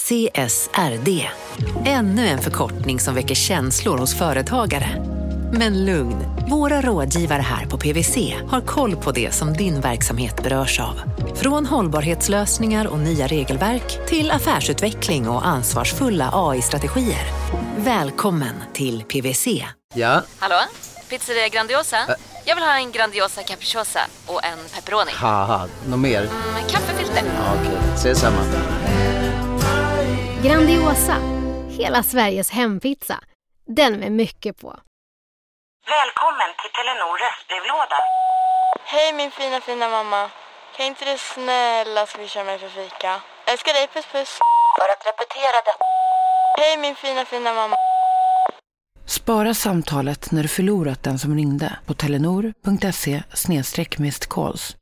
CSRD. Ännu en förkortning som väcker känslor hos företagare. Men lugn, våra rådgivare här på PwC har koll på det som din verksamhet berörs av. Från hållbarhetslösningar och nya regelverk till affärsutveckling och ansvarsfulla AI-strategier. Välkommen till PwC. Ja? Hallå? Pizzeria Grandiosa? Jag vill ha en Grandiosa capriciosa och en pepperoni. Haha, något mer? Kaffefilter. Ja, okej, ses samma. Grandiosa, hela Sveriges hempizza. Den med mycket på. Välkommen till Telenor röstbrevlåda. Hej min fina mamma. Kan inte du snälla swisha mig för fika? Älskar dig, puss puss. För att repetera det. Hej min fina mamma. Spara samtalet när du förlorat den som ringde på telenor.se/missed-calls.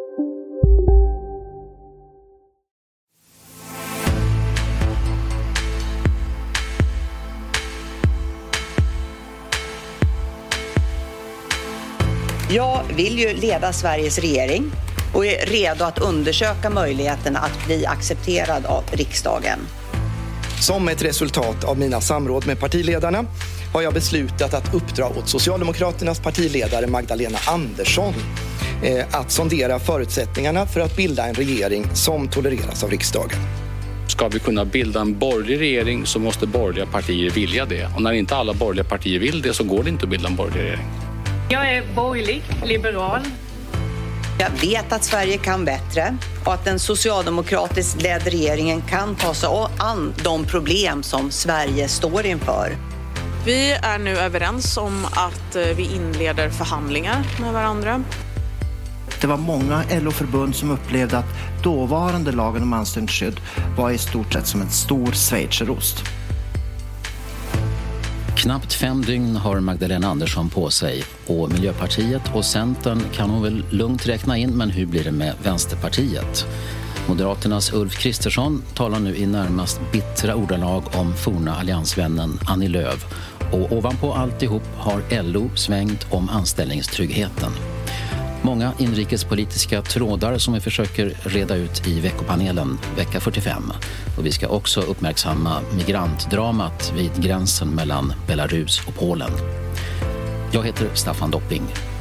Jag vill ju leda Sveriges regering och är redo att undersöka möjligheterna att bli accepterad av riksdagen. Som ett resultat av mina samråd med partiledarna har jag beslutat att uppdra åt Socialdemokraternas partiledare Magdalena Andersson att sondera förutsättningarna för att bilda en regering som tolereras av riksdagen. Ska vi kunna bilda en borgerlig regering så måste borgerliga partier vilja det. Och när inte alla borgerliga partier vill det så går det inte att bilda en borgerlig regering. Jag är borgerlig, liberal. Jag vet att Sverige kan bättre och att den socialdemokratiskt ledda regeringen kan ta sig an de problem som Sverige står inför. Vi är nu överens om att vi inleder förhandlingar med varandra. Det var många LO-förbund som upplevde att dåvarande lagen om anställningsskydd var i stort sett som en stor schweizerost. Knappt 5 dygn har Magdalena Andersson på sig och Miljöpartiet och Centern kan hon väl lugnt räkna in, men hur blir det med Vänsterpartiet? Moderaternas Ulf Kristersson talar nu i närmast bittra ordalag om forna alliansvännen Annie Lööf och ovanpå alltihop har LO svängt om anställningstryggheten. Många inrikespolitiska trådar som vi försöker reda ut i veckopanelen vecka 45. Och vi ska också uppmärksamma migrantdramat vid gränsen mellan Belarus och Polen. Jag heter Staffan Dopping.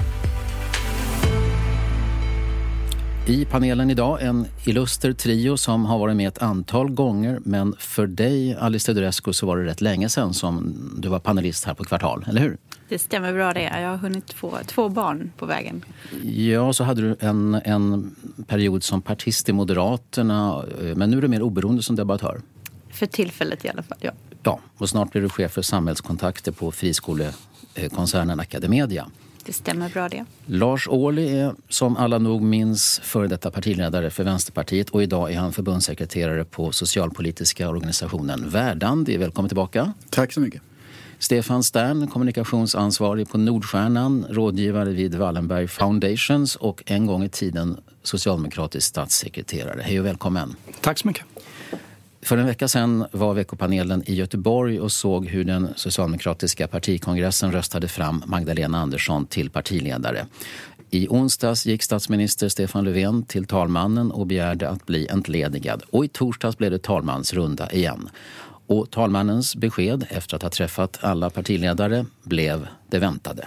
I panelen idag en illuster trio som har varit med ett antal gånger, men för dig, Alice Teodorescu, så var det rätt länge sedan som du var panelist här på Kvartal, eller hur? Det stämmer bra det. Jag har hunnit få 2 barn på vägen. Ja, så hade du en period som partist i Moderaterna, men nu är du mer oberoende som debattör. För tillfället i alla fall, ja. Ja, och snart blir du chef för samhällskontakter på friskolekoncernen Academedia. Det stämmer bra det. Lars Ohly är, som alla nog minns, före detta partiledare för Vänsterpartiet och idag är han förbundssekreterare på socialpolitiska organisationen Verdandi. Välkommen tillbaka. Tack så mycket. Stefan Stern, kommunikationsansvarig på Nordstjärnan, rådgivare vid Wallenberg Foundations och en gång i tiden socialdemokratisk statssekreterare. Hej och välkommen. Tack så mycket. För en vecka sedan var veckopanelen i Göteborg och såg hur den socialdemokratiska partikongressen röstade fram Magdalena Andersson till partiledare. I onsdags gick statsminister Stefan Löfven till talmannen och begärde att bli entledigad. Och i torsdags blev det talmansrunda igen. Och talmannens besked efter att ha träffat alla partiledare blev det väntade.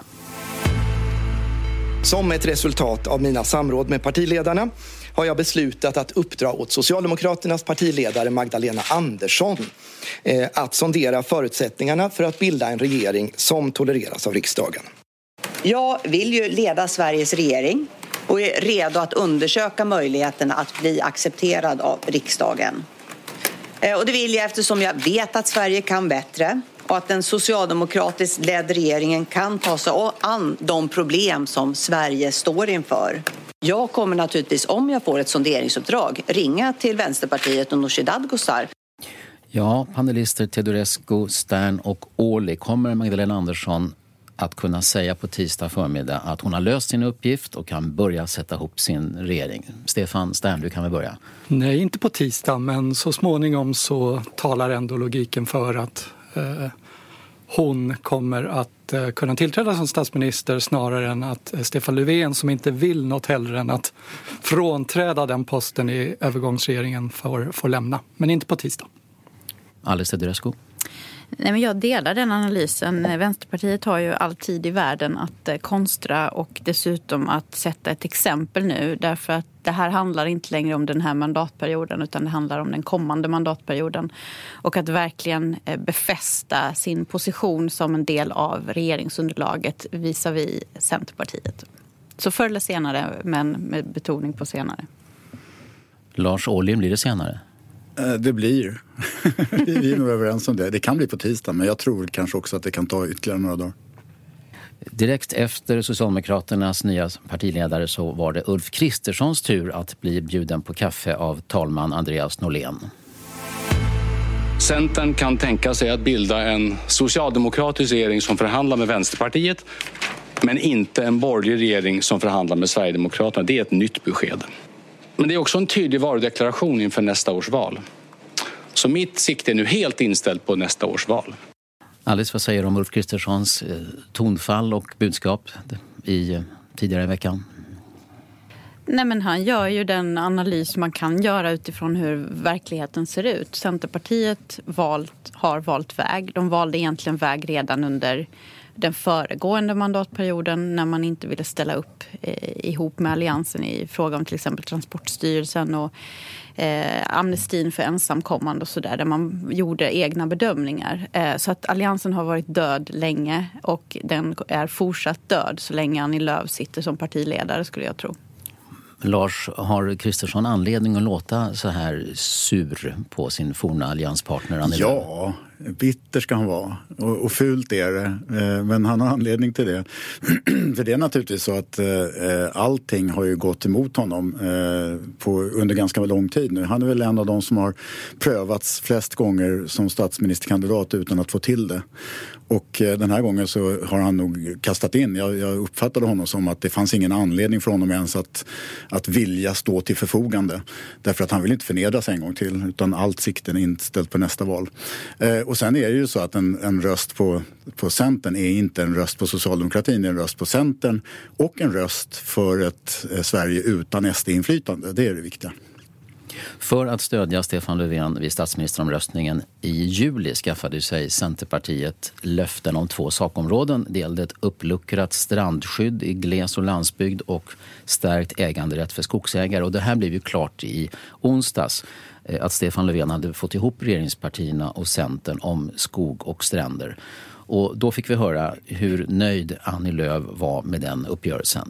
Som ett resultat av mina samråd med partiledarna har jag beslutat att uppdra åt Socialdemokraternas partiledare Magdalena Andersson att sondera förutsättningarna för att bilda en regering som tolereras av riksdagen. Jag vill ju leda Sveriges regering och är redo att undersöka möjligheterna att bli accepterad av riksdagen. Och det vill jag eftersom jag vet att Sverige kan bättre och att den socialdemokratiskt ledda regeringen kan ta sig an de problem som Sverige står inför. Jag kommer naturligtvis, om jag får ett sonderingsuppdrag, ringa till Vänsterpartiet och Nooshi Dadgostar. Ja, panelister Teodorescu, Stern och Ohly. Kommer Magdalena Andersson att kunna säga på tisdag förmiddag att hon har löst sin uppgift och kan börja sätta ihop sin regering? Stefan Stern, du kan väl börja? Nej, inte på tisdag, men så småningom så talar ändå logiken för att hon kommer att kunna tillträda som statsminister snarare än att Stefan Löfven, som inte vill något hellre än att frånträda den posten i övergångsregeringen, får lämna. Men inte på tisdag. Alice Teodorescu? Nej, men jag delar den analysen. Vänsterpartiet har ju all tid i världen att konstra och dessutom att sätta ett exempel nu. Därför att det här handlar inte längre om den här mandatperioden utan det handlar om den kommande mandatperioden. Och att verkligen befästa sin position som en del av regeringsunderlaget visavi Centerpartiet. Så förr eller senare, men med betoning på senare. Lars Ohly, blir det senare? Det blir. Vi är nog överens om det. Det kan bli på tisdag, men jag tror kanske också att det kan ta ytterligare några dagar. Direkt efter Socialdemokraternas nya partiledare så var det Ulf Kristerssons tur att bli bjuden på kaffe av talman Andreas Norlén. Centern kan tänka sig att bilda en socialdemokratisk regering som förhandlar med Vänsterpartiet, men inte en borgerlig regering som förhandlar med Sverigedemokraterna. Det är ett nytt besked. Men det är också en tydlig varudeklaration inför nästa års val. Så mitt sikte är nu helt inställt på nästa års val. Alice, vad säger du om Ulf Kristerssons tonfall och budskap tidigare i veckan? Nej, men han gör ju den analys man kan göra utifrån hur verkligheten ser ut. Centerpartiet har valt väg. De valde egentligen väg redan under den föregående mandatperioden när man inte ville ställa upp ihop med alliansen i fråga om till exempel Transportstyrelsen och amnestin för ensamkommande och sådär, där man gjorde egna bedömningar. Så att alliansen har varit död länge och den är fortsatt död så länge Annie Lööf sitter som partiledare, skulle jag tro. Lars, har Kristersson anledning att låta så här sur på sin forna allianspartner Annie Lööf? Ja, bitter ska han vara. Och fult är det. Men han har anledning till det. För det är naturligtvis så att allting har ju gått emot honom under ganska lång tid nu. Han är väl en av de som har prövats flest gånger som statsministerkandidat utan att få till det. Och den här gången så har han nog kastat in. Jag uppfattade honom som att det fanns ingen anledning för honom ens att vilja stå till förfogande. Därför att han vill inte förnedras en gång till, utan allt sikten är inställt på nästa val. Och sen är det ju så att en röst på Centern är inte en röst på socialdemokratin, det är en röst på Centern och en röst för ett Sverige utan SD-inflytande. Det är det viktiga. För att stödja Stefan Löfven vid statsministeromröstningen i juli skaffade sig Centerpartiet löften om 2 sakområden. Det gällde ett uppluckrat strandskydd i gles- och landsbygd och stärkt äganderätt för skogsägare. Och det här blev ju klart i onsdags att Stefan Löfven hade fått ihop regeringspartierna och Centern om skog och stränder. Och då fick vi höra hur nöjd Annie Lööf var med den uppgörelsen.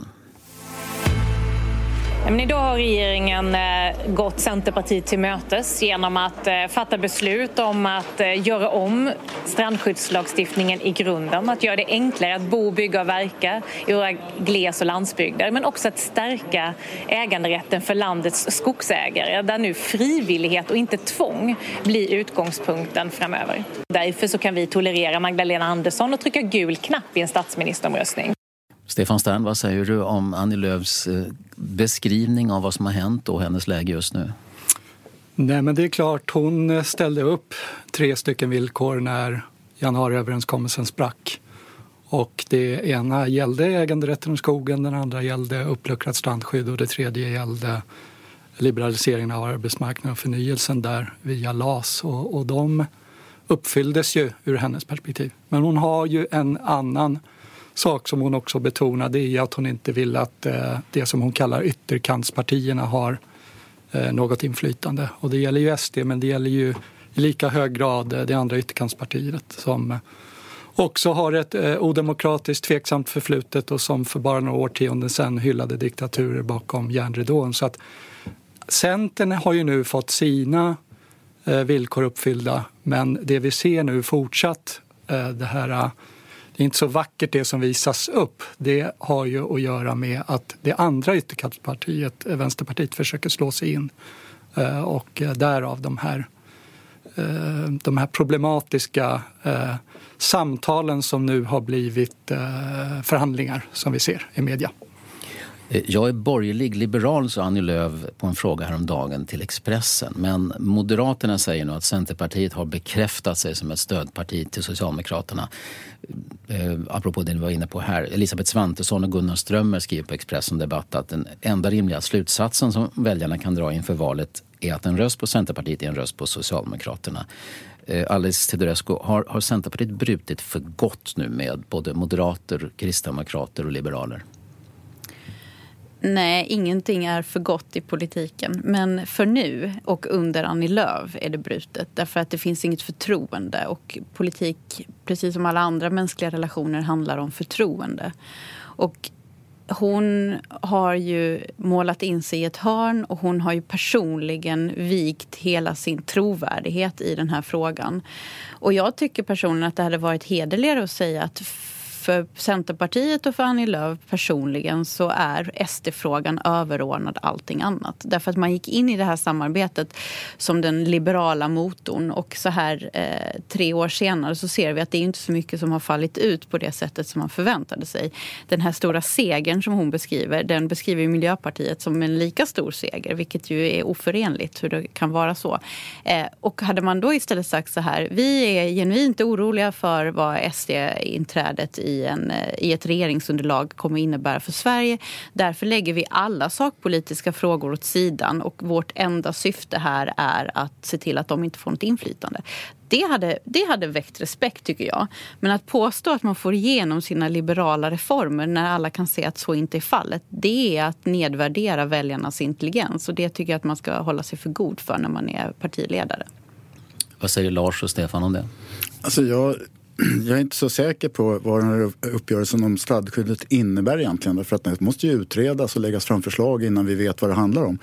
Men idag har regeringen gått Centerpartiet till mötes genom att fatta beslut om att göra om strandskyddslagstiftningen i grunden. Att göra det enklare att bo, bygga och verka i våra gles- och landsbygder. Men också att stärka äganderätten för landets skogsägare. Där nu frivillighet och inte tvång blir utgångspunkten framöver. Därför så kan vi tolerera Magdalena Andersson och trycka gul knapp i en statsministeromröstning. Stefan Stern, vad säger du om Annie Lööfs beskrivning av vad som har hänt och hennes läge just nu? Nej, men det är klart, hon ställde upp 3 stycken villkor när januariöverenskommelsen sprack. Och det ena gällde äganderätten i skogen, den andra gällde uppluckrat strandskydd och det tredje gällde liberaliseringen av arbetsmarknaden och förnyelsen där via LAS. Och de uppfylldes ju ur hennes perspektiv. Men hon har ju en annan sak som hon också betonade är att hon inte vill att det som hon kallar ytterkantspartierna har något inflytande. Och det gäller ju SD, men det gäller ju i lika hög grad det andra ytterkantspartiet som också har ett odemokratiskt tveksamt förflutet och som för bara några årtionden sedan hyllade diktaturer bakom järnridån. Så att Centern har ju nu fått sina villkor uppfyllda, men det vi ser nu fortsatt det är inte så vackert det som visas upp. Det har ju att göra med att det andra ytterkantspartiet, Vänsterpartiet, försöker slå sig in. Och därav de här problematiska samtalen som nu har blivit förhandlingar som vi ser i media. Jag är borgerlig liberal, sa Annie Lööf på en fråga häromdagen till Expressen. Men Moderaterna säger nu att Centerpartiet har bekräftat sig som ett stödparti till Socialdemokraterna. Apropå det vi var inne på här. Elisabeth Svantesson och Gunnar Strömmer skriver på Expressen Debatt att den enda rimliga slutsatsen som väljarna kan dra inför valet är att en röst på Centerpartiet är en röst på Socialdemokraterna. Alice Teodorescu, har Centerpartiet brutit för gott nu med både moderater, kristdemokrater och liberaler? Nej, ingenting är för gott i politiken. Men för nu och under Annie Lööf är det brutet. Därför att det finns inget förtroende. Och politik, precis som alla andra mänskliga relationer, handlar om förtroende. Och hon har ju målat in sig i ett hörn och hon har ju personligen vikt hela sin trovärdighet i den här frågan. Och jag tycker personligen att det hade varit hederligare att säga att för Centerpartiet och för Annie Lööf personligen så är SD-frågan överordnad allting annat. Därför att man gick in i det här samarbetet som den liberala motorn och så här 3 år senare så ser vi att det är inte så mycket som har fallit ut på det sättet som man förväntade sig. Den här stora segern som hon beskriver, den beskriver Miljöpartiet som en lika stor seger, vilket ju är oförenligt hur det kan vara så. Och hade man då istället sagt så här, vi är genuint oroliga för vad SD-inträdet i ett regeringsunderlag kommer innebära för Sverige. Därför lägger vi alla sakpolitiska frågor åt sidan och vårt enda syfte här är att se till att de inte får något inflytande. Det hade väckt respekt tycker jag. Men att påstå att man får igenom sina liberala reformer när alla kan se att så inte är fallet, det är att nedvärdera väljarnas intelligens och det tycker jag att man ska hålla sig för god för när man är partiledare. Vad säger Lars och Stefan om det? Alltså jag är inte så säker på vad den här uppgörelsen om strandskyddet innebär egentligen. För att det måste ju utredas och läggas fram förslag innan vi vet vad det handlar om.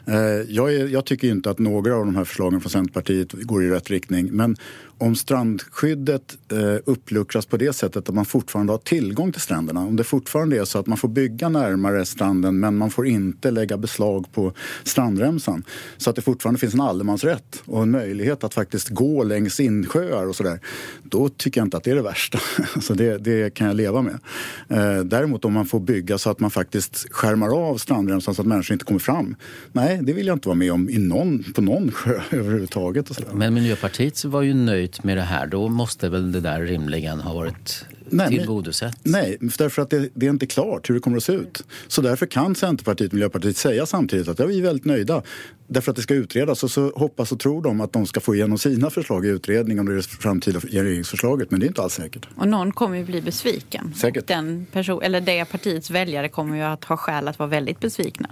Jag tycker inte att några av de här förslagen från Centerpartiet går i rätt riktning. Men om strandskyddet uppluckras på det sättet att man fortfarande har tillgång till stränderna. Om det fortfarande är så att man får bygga närmare stranden men man får inte lägga beslag på strandremsan. Så att det fortfarande finns en allemansrätt och en möjlighet att faktiskt gå längs insjöar och sådär. Då tycker jag inte att det är det värsta. Så det kan jag leva med. Däremot om man får bygga så att man faktiskt skärmar av strandremsan så att människor inte kommer fram. Nej, det vill jag inte vara med om på någon sjö överhuvudtaget. Och sådär. Men Miljöpartiet var ju nöjt med det här. Då måste väl det där rimligen ha varit tillgodosett? Nej, därför att det är inte klart hur det kommer att se ut. Så därför kan Centerpartiet och Miljöpartiet säga samtidigt att vi är väldigt nöjda. Därför att det ska utredas och så hoppas och tror de att de ska få igenom sina förslag i utredningen om det framtida regeringsförslaget. Men det är inte alls säkert. Och någon kommer ju bli besviken. Säkert. Det partiets väljare kommer ju att ha skäl att vara väldigt besvikna.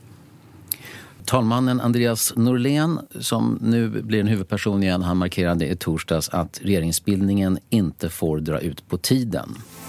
Talmannen Andreas Norlén, som nu blir en huvudperson igen, han markerade i torsdags att regeringsbildningen inte får dra ut på tiden.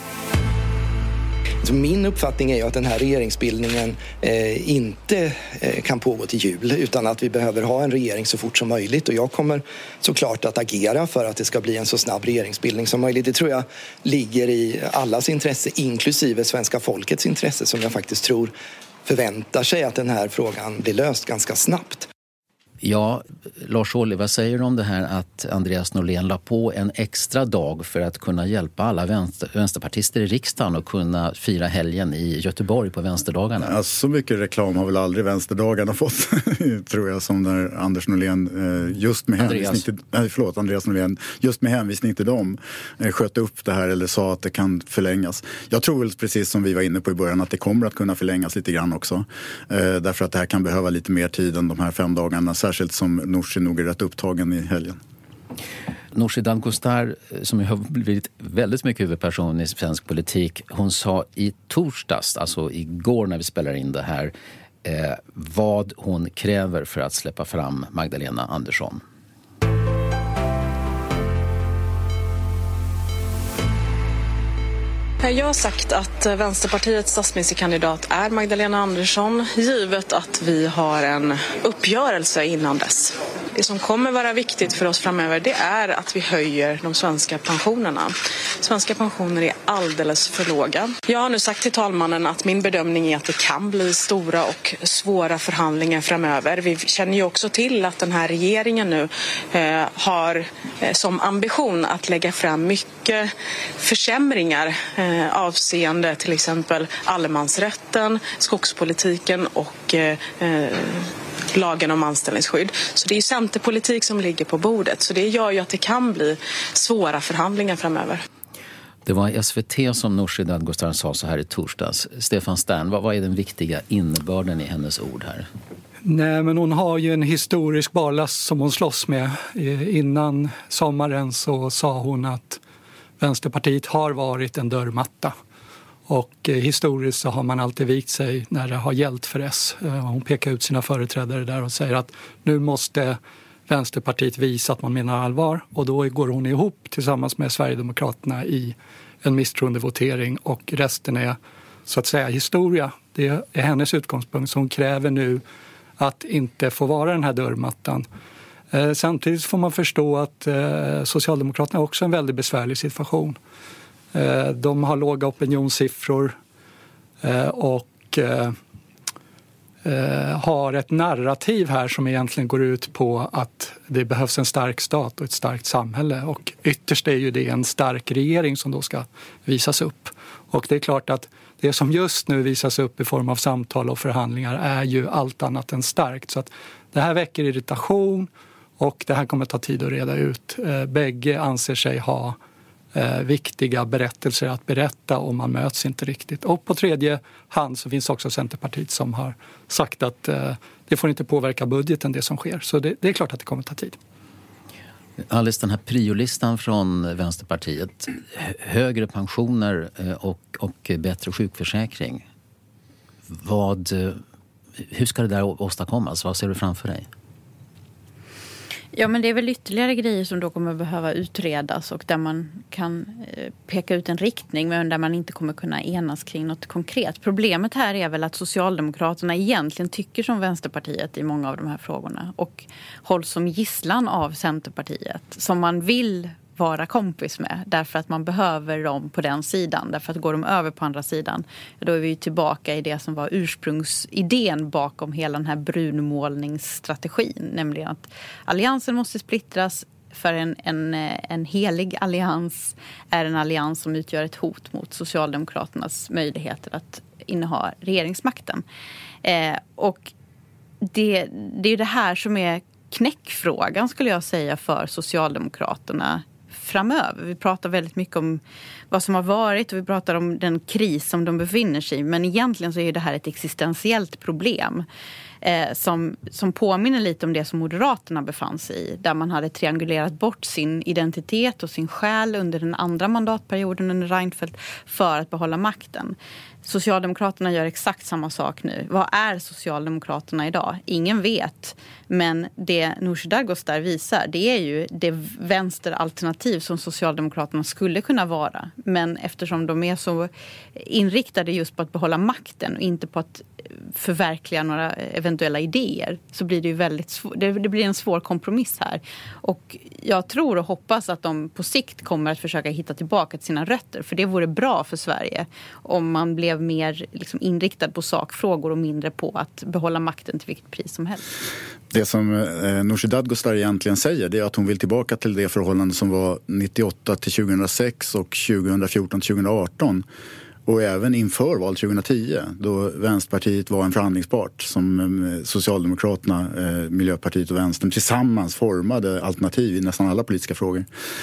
Så min uppfattning är ju att den här regeringsbildningen inte kan pågå till jul utan att vi behöver ha en regering så fort som möjligt. Och jag kommer såklart att agera för att det ska bli en så snabb regeringsbildning som möjligt. Det tror jag ligger i allas intresse, inklusive svenska folkets intresse, som jag faktiskt tror förväntar sig att den här frågan blir löst ganska snabbt. Ja, Lars Ohly, vad säger du om det här att Andreas Norlén la på en extra dag för att kunna hjälpa alla vänsterpartister i riksdagen och kunna fira helgen i Göteborg på vänsterdagarna? Ja, så mycket reklam har väl aldrig vänsterdagarna fått, tror jag, som när Anders Norlén Andreas Norlén just med hänvisning till dem sköt upp det här eller sa att det kan förlängas. Jag tror väl precis som vi var inne på i början att det kommer att kunna förlängas lite grann också. Därför att det här kan behöva lite mer tid än de här 5 dagarna. Särskilt som Nooshi nog är rätt upptagen i helgen. Nooshi Dadgostar, som har blivit väldigt mycket huvudperson i svensk politik, hon sa i torsdags, alltså igår när vi spelar in det här, vad hon kräver för att släppa fram Magdalena Andersson. Jag har sagt att Vänsterpartiets statsministerkandidat är Magdalena Andersson, givet att vi har en uppgörelse innan dess. Det som kommer vara viktigt för oss framöver, det är att vi höjer de svenska pensionerna. Svenska pensioner är alldeles för låga. Jag har nu sagt till talmannen att min bedömning är att det kan bli stora och svåra förhandlingar framöver. Vi känner ju också till att den här regeringen nu har som ambition att lägga fram mycket försämringar avseende till exempel allemansrätten, skogspolitiken och lagen om anställningsskydd. Så det är centerpolitik som ligger på bordet. Så det gör ju att det kan bli svåra förhandlingar framöver. Det var SVT som Nooshi Dadgostar sa så här i torsdags. Stefan Stern, vad är den viktiga innebörden i hennes ord här? Nej, men hon har ju en historisk barlast som hon slåss med. Innan sommaren så sa hon att Vänsterpartiet har varit en dörrmatta. Och historiskt så har man alltid vikt sig när det har gällt för S. Hon pekar ut sina företrädare där och säger att nu måste Vänsterpartiet visa att man menar allvar. Och då går hon ihop tillsammans med Sverigedemokraterna i en misstroendevotering. Och resten är så att säga historia. Det är hennes utgångspunkt. Så hon kräver nu att inte få vara den här dörrmattan. Samtidigt får man förstå att Socialdemokraterna också är en väldigt besvärlig situation. De har låga opinionssiffror och har ett narrativ här som egentligen går ut på att det behövs en stark stat och ett starkt samhälle. Och ytterst är ju det en stark regering som då ska visas upp. Och det är klart att det som just nu visas upp i form av samtal och förhandlingar är ju allt annat än starkt. Så att det här väcker irritation och det här kommer ta tid att reda ut. Bägge anser sig ha viktiga berättelser att berätta och man möts inte riktigt. Och på tredje hand så finns också Centerpartiet som har sagt att det får inte påverka budgeten det som sker. Så det är klart att det kommer ta tid. Alice, den här priolistan från Vänsterpartiet, högre pensioner och bättre sjukförsäkring. Hur ska det där åstadkommas? Vad ser du framför dig? Ja, men det är väl ytterligare grejer som då kommer behöva utredas och där man kan peka ut en riktning men där man inte kommer kunna enas kring något konkret. Problemet här är väl att Socialdemokraterna egentligen tycker som Vänsterpartiet i många av de här frågorna och hålls som gisslan av Centerpartiet som man vill vara kompis med därför att man behöver dem på den sidan. Därför att går de över på andra sidan, då är vi tillbaka i det som var ursprungsidén bakom hela den här brunmålningsstrategin. Nämligen att alliansen måste splittras för en helig allians är en allians som utgör ett hot mot Socialdemokraternas möjligheter att inneha regeringsmakten. Och det är det här som är knäckfrågan skulle jag säga för Socialdemokraterna framöver. Vi pratar väldigt mycket om vad som har varit och vi pratar om den kris som de befinner sig i. Men egentligen så är det här ett existentiellt problem som påminner lite om det som Moderaterna befann sig i. Där man hade triangulerat bort sin identitet och sin själ under den andra mandatperioden under Reinfeldt för att behålla makten. Socialdemokraterna gör exakt samma sak nu. Vad är Socialdemokraterna idag? Ingen vet. Men det Nooshi Dadgostar visar, det är ju det vänsteralternativ som Socialdemokraterna skulle kunna vara. Men eftersom de är så inriktade just på att behålla makten och inte på att förverkliga några eventuella idéer så blir det ju väldigt det blir en svår kompromiss här. Och jag tror och hoppas att de på sikt kommer att försöka hitta tillbaka till sina rötter. För det vore bra för Sverige om man blev mer liksom inriktad på sakfrågor och mindre på att behålla makten till vilket pris som helst. Det som Nooshi Dadgostar egentligen säger det är att hon vill tillbaka till det förhållande som var 98 till 2006 och 2014 till 2018. Och även inför val 2010 då Vänsterpartiet var en förhandlingspart som Socialdemokraterna, Miljöpartiet och Vänstern tillsammans formade alternativ i nästan alla politiska frågor.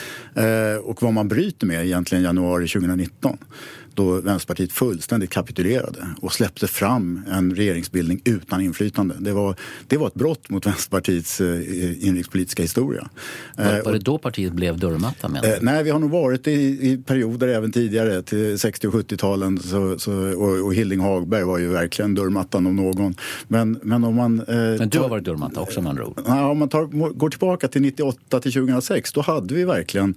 Och vad man bryter med egentligen januari 2019 då Vänsterpartiet fullständigt kapitulerade och släppte fram en regeringsbildning utan inflytande. Det var ett brott mot Vänsterpartiets inrikespolitiska historia. Var det då partiet blev dörrmatta med? Nej, vi har nog varit i perioder även tidigare till 60- och 70-talen och Hilding Hagberg var ju verkligen dörrmattan om någon. Men om man... Men du har varit dörrmatta också med andra ord? Ja, om man går tillbaka till 98 till 2006 då hade vi verkligen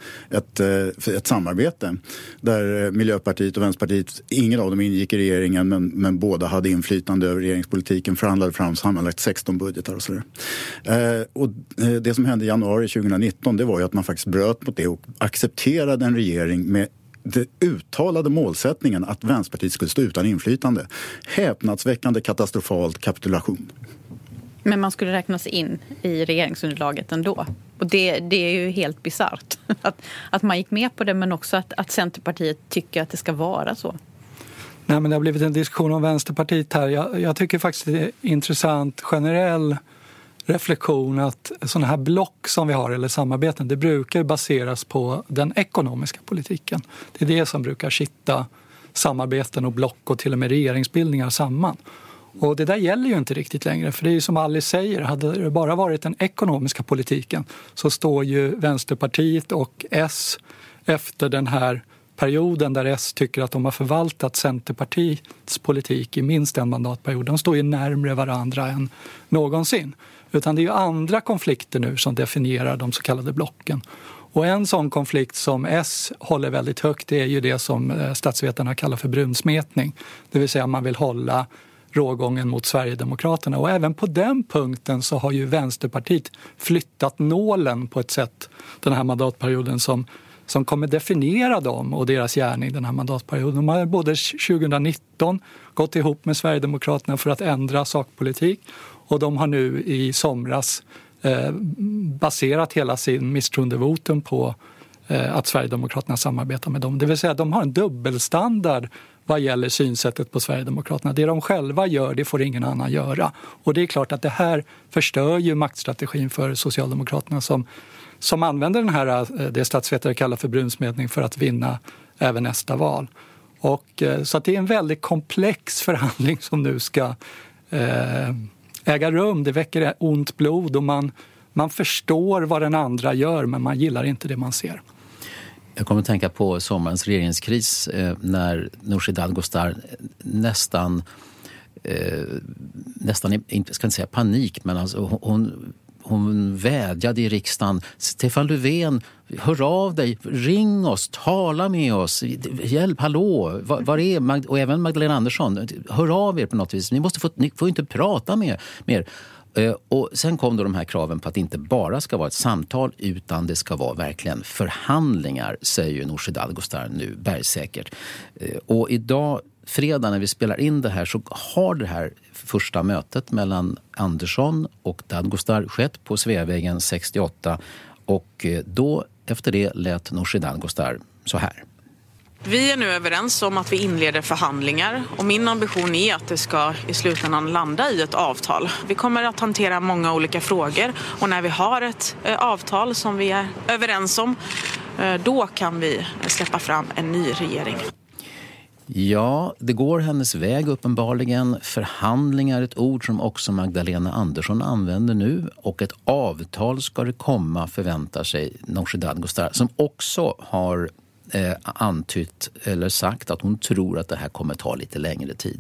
ett samarbete där Miljöpartiet och Vänsterpartiet, ingen av dem ingick i regeringen men båda hade inflytande över regeringspolitiken, förhandlade fram sammanlagt 16 budgetar och sådär. Och det som hände i januari 2019 det var ju att man faktiskt bröt mot det och accepterade en regering med det uttalade målsättningen att Vänsterpartiet skulle stå utan inflytande. Häpnadsväckande katastrofalt kapitulation. Men man skulle räknas in i regeringsunderlaget ändå. Och det är ju helt bizarrt att man gick med på det men också att Centerpartiet tycker att det ska vara så. Nej, men det har blivit en diskussion om Vänsterpartiet här. Jag tycker faktiskt det är intressant generell reflektion att sådana här block som vi har eller samarbeten det brukar baseras på den ekonomiska politiken. Det är det som brukar kitta samarbeten och block och till och med regeringsbildningar samman. Och det där gäller ju inte riktigt längre, för det är ju som Alice säger, hade det bara varit den ekonomiska politiken så står ju Vänsterpartiet och S efter den här perioden där S tycker att de har förvaltat Centerpartiets politik i minst en mandatperiod. De står ju närmare varandra än någonsin. Utan det är ju andra konflikter nu som definierar de så kallade blocken. Och en sån konflikt som S håller väldigt högt, det är ju det som statsvetarna kallar för brunsmetning. Det vill säga man vill hålla rågången mot Sverigedemokraterna. Och även på den punkten så har ju Vänsterpartiet flyttat nålen på ett sätt den här mandatperioden som kommer definiera dem och deras gärning den här mandatperioden. De har både 2019 gått ihop med Sverigedemokraterna för att ändra sakpolitik, och de har nu i somras baserat hela sin misstroendevotum på att Sverigedemokraterna samarbetar med dem. Det vill säga att de har en dubbelstandard vad gäller synsättet på Sverigedemokraterna. Det de själva gör, det får ingen annan göra. Och det är klart att det här förstör ju maktstrategin för Socialdemokraterna som använder den här, det statsvetare kallar för brunsmetning, för att vinna även nästa val. Och, så att det är en väldigt komplex förhandling som nu ska äga rum. Det väcker ont blod och man förstår vad den andra gör, men man gillar inte det man ser. Jag kommer att tänka på sommarens regeringskris när Nooshi Dadgostar nästan inte ska säga panik, men alltså hon vädjade i riksdagen: Stefan Löfven, hör av dig, ring oss, tala med oss, hjälp, hallå, var är och även Magdalena Andersson, hör av er på något vis, ni får inte prata med er. Och sen kom då de här kraven på att det inte bara ska vara ett samtal utan det ska vara verkligen förhandlingar, säger ju Nooshi Dadgostar nu bergsäkert. Och idag, fredag, när vi spelar in det här, så har det här första mötet mellan Andersson och Dadgostar skett på Sveavägen 68, och då efter det lät Nooshi Dadgostar så här. Vi är nu överens om att vi inleder förhandlingar, och min ambition är att det ska i slutändan landa i ett avtal. Vi kommer att hantera många olika frågor, och när vi har ett avtal som vi är överens om, då kan vi släppa fram en ny regering. Ja, det går hennes väg uppenbarligen. Förhandlingar, ett ord som också Magdalena Andersson använder nu, och ett avtal ska det komma, förväntar sig Nooshi Dadgostar, som också har antytt eller sagt att hon tror att det här kommer ta lite längre tid.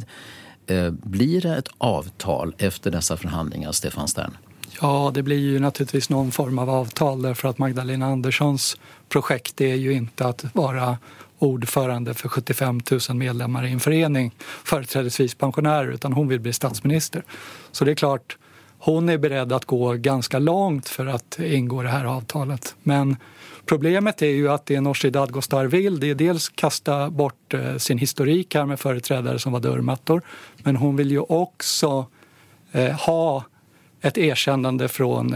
Blir det ett avtal efter dessa förhandlingar, Stefan Stern? Ja, det blir ju naturligtvis någon form av avtal, därför att Magdalena Anderssons projekt är ju inte att vara ordförande för 75 000 medlemmar i en förening, företrädesvis pensionärer, utan hon vill bli statsminister. Så det är klart, hon är beredd att gå ganska långt för att ingå det här avtalet. Men problemet är ju att det Nooshi Dadgostar vill, det är dels kasta bort sin historik här med företrädare som var dörrmattor, men hon vill ju också ha ett erkännande från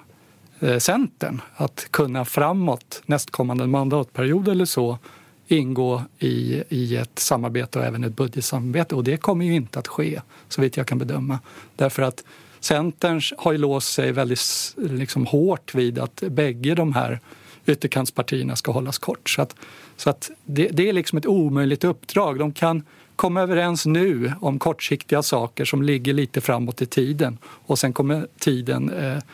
Centern att kunna framåt nästkommande mandatperiod eller så ingå i ett samarbete och även ett budgetsamarbete, och det kommer ju inte att ske så vitt jag kan bedöma, därför att Centern har ju låst sig väldigt hårt vid att bägge de här ytterkantspartierna ska hållas kort, så att det är liksom ett omöjligt uppdrag. De kan komma överens nu om kortsiktiga saker som ligger lite framåt i tiden, och sen kommer tiden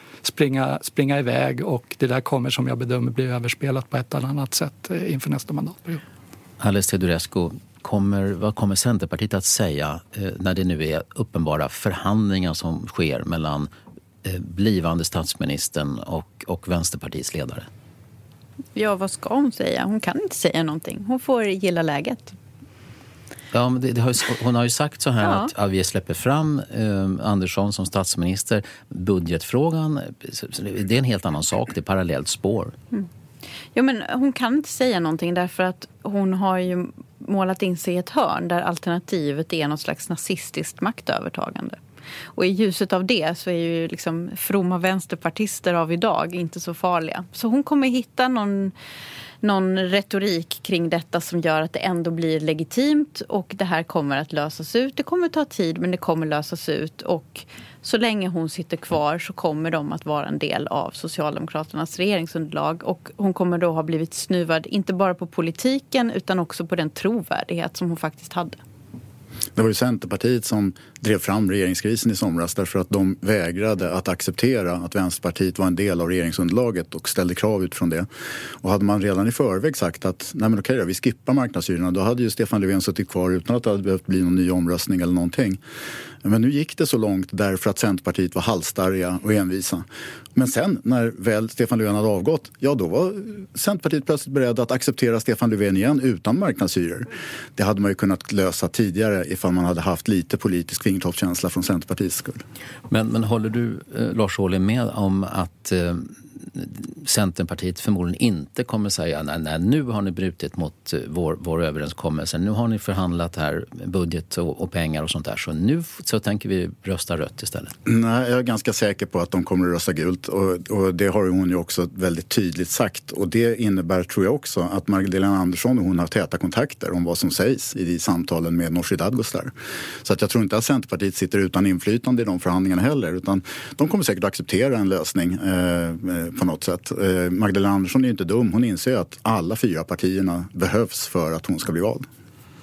springa iväg, och det där kommer, som jag bedömer, bli överspelat på ett eller annat sätt inför nästa mandatperiod. Alice Teodorescu, vad kommer Centerpartiet att säga när det nu är uppenbara förhandlingar som sker mellan blivande statsministern och Vänsterpartiets ledare? Ja, vad ska hon säga? Hon kan inte säga någonting. Hon får gilla läget. Ja, men hon har ju sagt så här att vi släpper fram Andersson som statsminister. Budgetfrågan, det är en helt annan sak. Det är parallellt spår. Mm. Ja, men hon kan inte säga någonting därför att hon har ju målat in sig i ett hörn där alternativet är något slags nazistiskt maktövertagande. Och i ljuset av det så är ju liksom fromma vänsterpartister av idag inte så farliga. Så hon kommer hitta någon retorik kring detta som gör att det ändå blir legitimt, och det här kommer att lösas ut. Det kommer ta tid, men det kommer lösas ut, och så länge hon sitter kvar så kommer de att vara en del av Socialdemokraternas regeringsunderlag, och hon kommer då ha blivit snuvad inte bara på politiken utan också på den trovärdighet som hon faktiskt hade. Det var ju Centerpartiet som drev fram regeringskrisen i somras därför att de vägrade att acceptera att Vänsterpartiet var en del av regeringsunderlaget och ställde krav utifrån det. Och hade man redan i förväg sagt att nej men okej då, vi skippar marknadshyrorna, då hade ju Stefan Löfven suttit kvar utan att det hade behövt bli någon ny omröstning eller någonting. Men nu gick det så långt därför att Centerpartiet var halsstarriga och envisa. Men sen när väl Stefan Löfven hade avgått, ja då var Centerpartiet plötsligt beredd att acceptera Stefan Löfven igen utan marknadshyror. Det hade man ju kunnat lösa tidigare ifall man hade haft lite politisk fingertoppskänsla från Centerpartiets skull. Men håller du, Lars Ohly, med om att Centerpartiet förmodligen inte kommer säga nej, nu har ni brutit mot vår överenskommelse, nu har ni förhandlat här budget och pengar och sånt där, så nu så tänker vi rösta rött istället? Nej, jag är ganska säker på att de kommer att rösta gult och det har hon ju också väldigt tydligt sagt, och det innebär, tror jag också, att Magdalena Andersson och hon har täta kontakter om vad som sägs i samtalen med Nooshi Dadgostar. Så att jag tror inte att Centerpartiet sitter utan inflytande i de förhandlingarna heller, utan de kommer säkert att acceptera en lösning på något sätt. Magdalena Andersson är inte dum. Hon inser att alla 4 partierna behövs för att hon ska bli vald.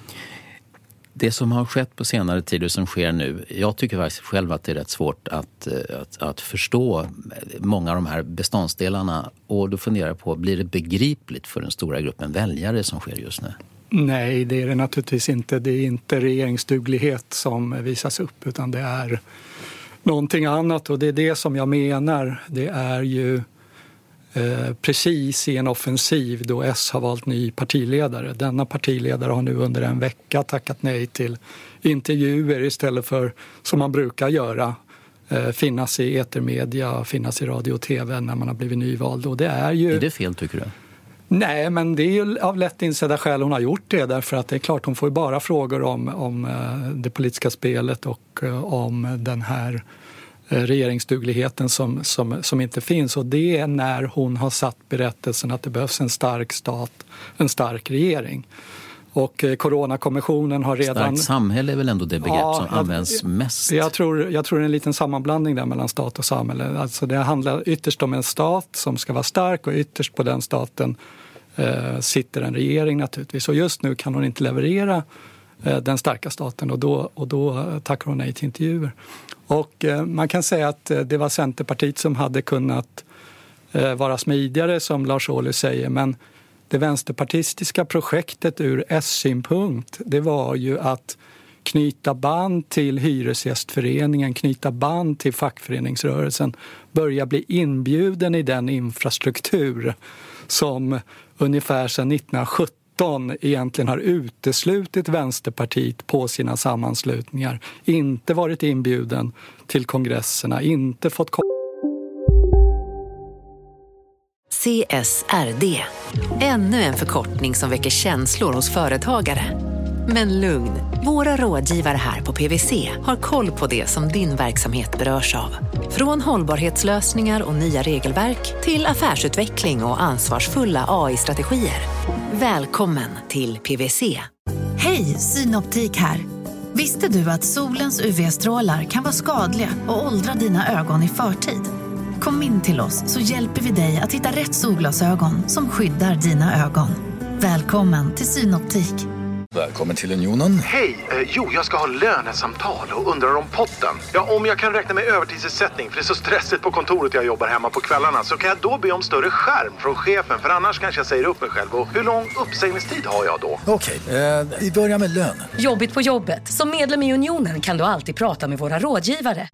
Det som har skett på senare tid och som sker nu, jag tycker faktiskt själv att det är rätt svårt att förstå många av de här beståndsdelarna, och då funderar jag på, blir det begripligt för den stora gruppen väljare som sker just nu? Nej, det är det naturligtvis inte. Det är inte regeringsduglighet som visas upp, utan det är någonting annat, och det är det som jag menar. Det är ju precis i en offensiv då S har valt ny partiledare. Denna partiledare har nu under en vecka tackat nej till intervjuer istället för, som man brukar göra, finnas i etermedia, finnas i radio och tv när man har blivit nyvald. Och det är ju... Är det fel, tycker du? Nej, men det är ju av lätt insedda skäl hon har gjort det, därför att det är klart hon får ju bara frågor om det politiska spelet och om den här regeringsdugligheten som inte finns, och det är när hon har satt berättelsen att det behövs en stark stat, en stark regering. Och coronakommissionen har redan... Starkt samhälle är väl ändå det begrepp som används mest? Jag tror det är en liten sammanblandning där mellan stat och samhälle. Alltså det handlar ytterst om en stat som ska vara stark, och ytterst på den staten sitter en regering naturligtvis. Och just nu kan hon inte leverera den starka staten, och då tackar hon nej till intervjuer. Och man kan säga att det var Centerpartiet som hade kunnat vara smidigare, som Lars Ohly säger, men det vänsterpartistiska projektet ur S-synpunkt, det var ju att knyta band till Hyresgästföreningen, knyta band till fackföreningsrörelsen, börja bli inbjuden i den infrastruktur som ungefär sedan 1970 egentligen har uteslutit Vänsterpartiet på sina sammanslutningar, inte varit inbjuden till kongresserna, inte fått CSRD. Ännu en förkortning som väcker känslor hos företagare. Men lugn, våra rådgivare här på PwC har koll på det som din verksamhet berörs av. Från hållbarhetslösningar och nya regelverk till affärsutveckling och ansvarsfulla AI-strategier. Välkommen till PwC. Hej, Synoptik här. Visste du att solens UV-strålar kan vara skadliga och åldra dina ögon i förtid? Kom in till oss så hjälper vi dig att hitta rätt solglasögon som skyddar dina ögon. Välkommen till Synoptik. Välkommen till Unionen. Hej, jag ska ha lönesamtal och undrar om potten. Ja, om jag kan räkna med övertidsersättning för det är så stressigt på kontoret, jag jobbar hemma på kvällarna, så kan jag då be om större skärm från chefen, för annars kanske jag säger upp mig själv. Och hur lång uppsägningstid har jag då? Okej, vi börjar med lön. Jobbigt på jobbet. Som medlem i Unionen kan du alltid prata med våra rådgivare.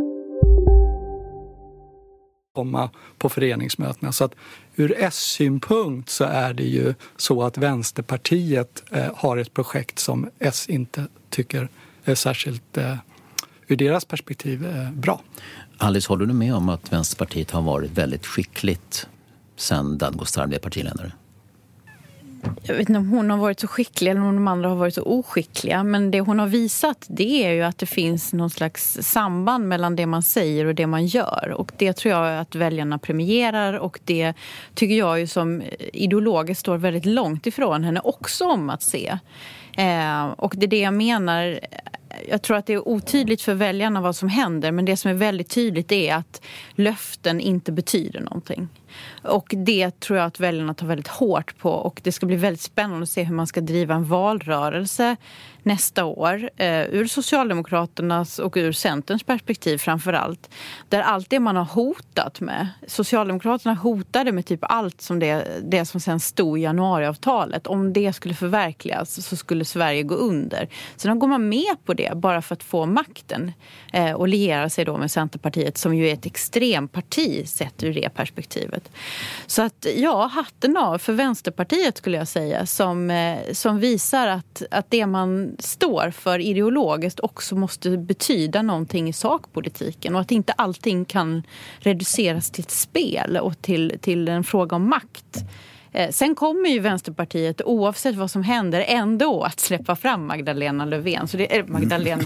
Komma på föreningsmötena. Så att ur S-synpunkt så är det ju så att Vänsterpartiet har ett projekt som S inte tycker är särskilt ur deras perspektiv bra. Alice, håller du med om att Vänsterpartiet har varit väldigt skickligt sedan Dadgostar blev partiledare? Jag vet inte om hon har varit så skicklig eller om de andra har varit så oskickliga. Men det hon har visat, det är ju att det finns någon slags samband mellan det man säger och det man gör. Och det tror jag att väljarna premierar, och det tycker jag ju som ideologiskt står väldigt långt ifrån henne också om att se. Och det är det jag menar. Jag tror att det är otydligt för väljarna vad som händer, men det som är väldigt tydligt är att löften inte betyder någonting. Och det tror jag att väljarna tar väldigt hårt på. Och det ska bli väldigt spännande att se hur man ska driva en valrörelse nästa år. Ur Socialdemokraternas och ur Centerns perspektiv framförallt. Där allt det man har hotat med. Socialdemokraterna hotade med typ allt som det som sen stod i januariavtalet. Om det skulle förverkligas så skulle Sverige gå under. Så då går man med på det bara för att få makten. Och liera sig då med Centerpartiet som ju är ett extremparti sett ur det perspektivet. Så att hatten av för Vänsterpartiet skulle jag säga som visar att det man står för ideologiskt också måste betyda någonting i sakpolitiken och att inte allting kan reduceras till ett spel och till en fråga om makt. Sen kommer ju Vänsterpartiet oavsett vad som händer ändå att släppa fram Magdalena Löfven. Så det är Magdalena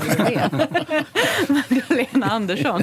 Andersson.